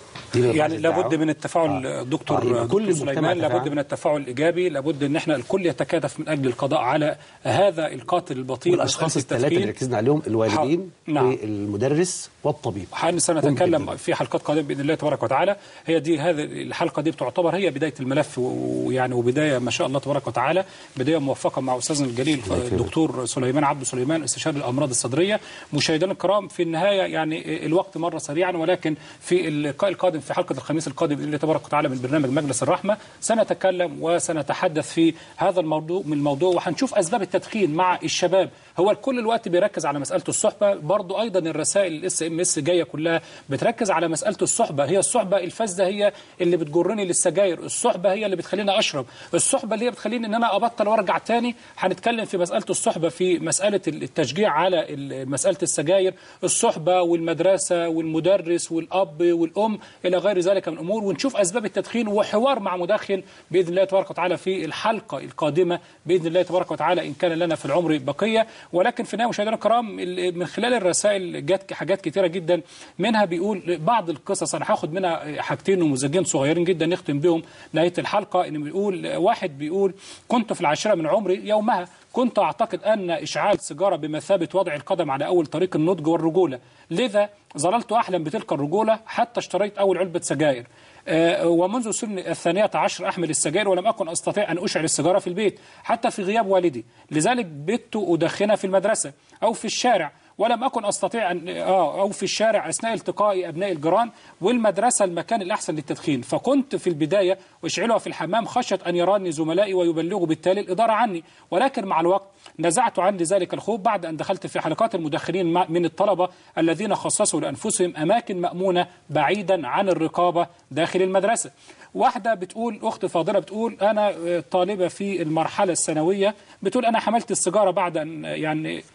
يعني لابد من التفاعل. آه. دكتور, آه. دكتور سليمان، لابد من التفاعل الايجابي، لابد ان احنا الكل يتكاتف من اجل القضاء على هذا القاتل البطيء. والاشخاص الثلاثه اللي ركزنا عليهم، الوالدين ح... نعم. والمدرس والطبيب. سنتكلم في حلقات قادمه باذن الله تبارك وتعالى. هي دي هذه الحلقه دي بتعتبر هي بدايه الملف، ويعني وبدايه ما شاء الله تبارك وتعالى، بدايه موفقه مع استاذنا الجليل الدكتور سليمان عبد سليمان، استشاري الامراض الصدريه. مشاهدينا الكرام، في النهايه يعني الوقت مر سريعا، ولكن في اللقاء القادم في حلقه الخميس القادم باذن الله تبارك وتعالى من برنامج مجلس الرحمه سنتكلم وسنتحدث في هذا الموضوع من الموضوع، وهنشوف اسباب التدخين مع الشباب. هو الكل الوقت بيركز على مساله الصحبه، برضو ايضا الرسائل الاس ام اس جايه كلها بتركز على مساله الصحبه. هي الصحبه الفاسده هي اللي بتجرني للسجاير، الصحبه هي اللي بتخليني اشرب، الصحبه اللي هي بتخليني ان انا ابطل وارجع تاني. هنتكلم في مساله الصحبه، في مساله التشجيع على مساله السجاير، الصحبه والمدرسه والمدرس والاب والام الى غير ذلك من الامور، ونشوف اسباب التدخين وحوار مع مدخن باذن الله تبارك وتعالى في الحلقه القادمه باذن الله تبارك وتعالى، ان كان لنا في العمر بقيه. ولكن في النهايه مشاهدينا الكرام، من خلال الرسائل جت حاجات كثيره جدا، منها بيقول بعض القصص، انا هاخد منها حاجتين نموذجين صغيرين جدا نختم بهم نهايه الحلقه. ان بيقول واحد بيقول: كنت في العاشره من عمري، يومها كنت اعتقد ان اشعال سيجاره بمثابه وضع القدم على اول طريق النضج والرجوله، لذا ظللت احلم بتلك الرجوله حتى اشتريت اول علبه سجاير. آه ومنذ سن الثانية عشر أحمل السجاير، ولم أكن أستطيع أن أشعل السيجارة في البيت حتى في غياب والدي، لذلك بت أدخنها في المدرسة أو في الشارع، ولم أكن أستطيع أن آه أو في الشارع أثناء التقاء أبناء الجيران، والمدرسة المكان الأحسن للتدخين. فكنت في البداية أشعلها في الحمام خشية أن يراني زملائي ويبلغوا بالتالي الإدارة عني، ولكن مع الوقت نزعت عني ذلك الخوف بعد أن دخلت في حلقات المدخنين من الطلبة الذين خصصوا لأنفسهم أماكن مأمونة بعيدا عن الرقابة داخل المدرسة. واحدة بتقول، أخت فاضلة بتقول: أنا طالبة في المرحلة الثانوية، بتقول أنا حملت السيجارة بعد أن يعني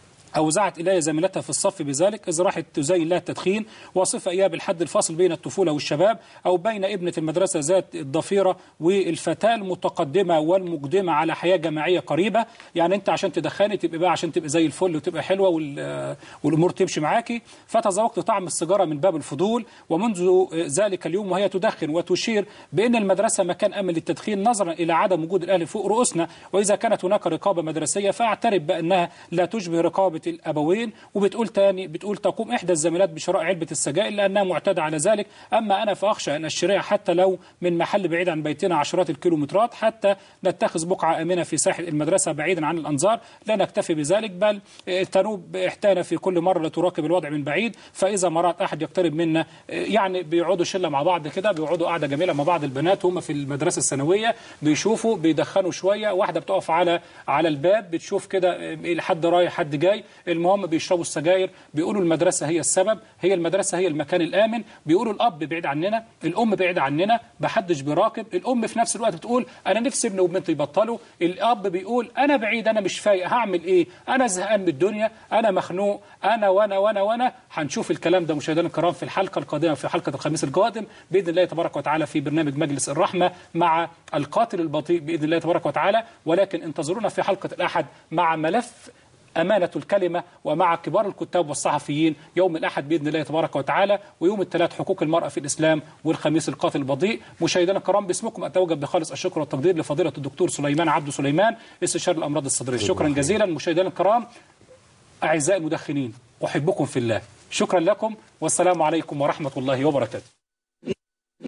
أوزعت إلي زميلتها في الصف بذلك، إذ راحت تزين لها التدخين، وصف إياه بالحد الفاصل بين الطفولة والشباب، أو بين ابنة المدرسة ذات الضفيرة والفتاة المتقدمة والمقدمة على حياة جماعية قريبة. يعني أنت عشان تدخني تبقى بقى عشان تبقى زي الفل وتبقى حلوة والأمور تمشي معاكي. فتذوقت طعم السيجارة من باب الفضول، ومنذ ذلك اليوم وهي تدخن وتشير بأن المدرسة مكان أمن للتدخين نظرا إلى عدم وجود الأهل فوق رؤوسنا، وإذا كانت هناك رقابة مدرسية فأعترف بأنها لا تشبه رقابة رقابة الأبوين. وبتقول تاني بتقول تقوم إحدى الزميلات بشراء علبة السجائر لأنها معتادة على ذلك، أما أنا فأخشى أن أشتريها حتى لو من محل بعيد عن بيتنا عشرات الكيلومترات حتى نتخذ بقعة آمنة في ساحل المدرسة بعيدا عن الأنظار. لا نكتفي بذلك بل تنوب إحتانا في كل مرة لتراقب الوضع من بعيد، فإذا مرات أحد يقترب منا يعني بيقعدوا شلة مع بعض كده، بيقعدوا قاعدة جميلة مع بعض البنات هم في المدرسة الثانوية، بيشوفوا بيدخنوا شوية، واحدة بتقف على على الباب بتشوف كده حد رايح حد جاي، المهم بيشربوا السجاير، بيقولوا المدرسة هي السبب، هي المدرسة هي المكان الآمن، بيقولوا الأب بعيد عننا، الأم بعيد عننا، محدش بيراقب، الأم في نفس الوقت بتقول أنا نفسي ابني وبنتي يبطلوا، الأب بيقول أنا بعيد أنا مش فايق هعمل إيه؟ أنا زهقان من الدنيا، أنا مخنوق، أنا وأنا وأنا وأنا. هنشوف الكلام ده مشاهدينا الكرام في الحلقة القادمة، في حلقة الخميس القادم بإذن الله تبارك وتعالى في برنامج مجلس الرحمة مع القاتل البطيء بإذن الله تبارك وتعالى. ولكن انتظرونا في حلقة الأحد مع ملف أمانة الكلمة ومع كبار الكتاب والصحفيين يوم الأحد بإذن الله تبارك وتعالى، ويوم الثلاث حقوق المرأة في الإسلام، والخميس القاتل البطيء. مشاهدينا الكرام باسمكم أتوجه بخالص الشكر والتقدير لفضيلة الدكتور سليمان عبد سليمان استشاري الأمراض الصدرية. شكرا جزيلا. مشاهدينا الكرام أعزائي المدخنين أحبكم في الله، شكرا لكم والسلام عليكم ورحمة الله وبركاته.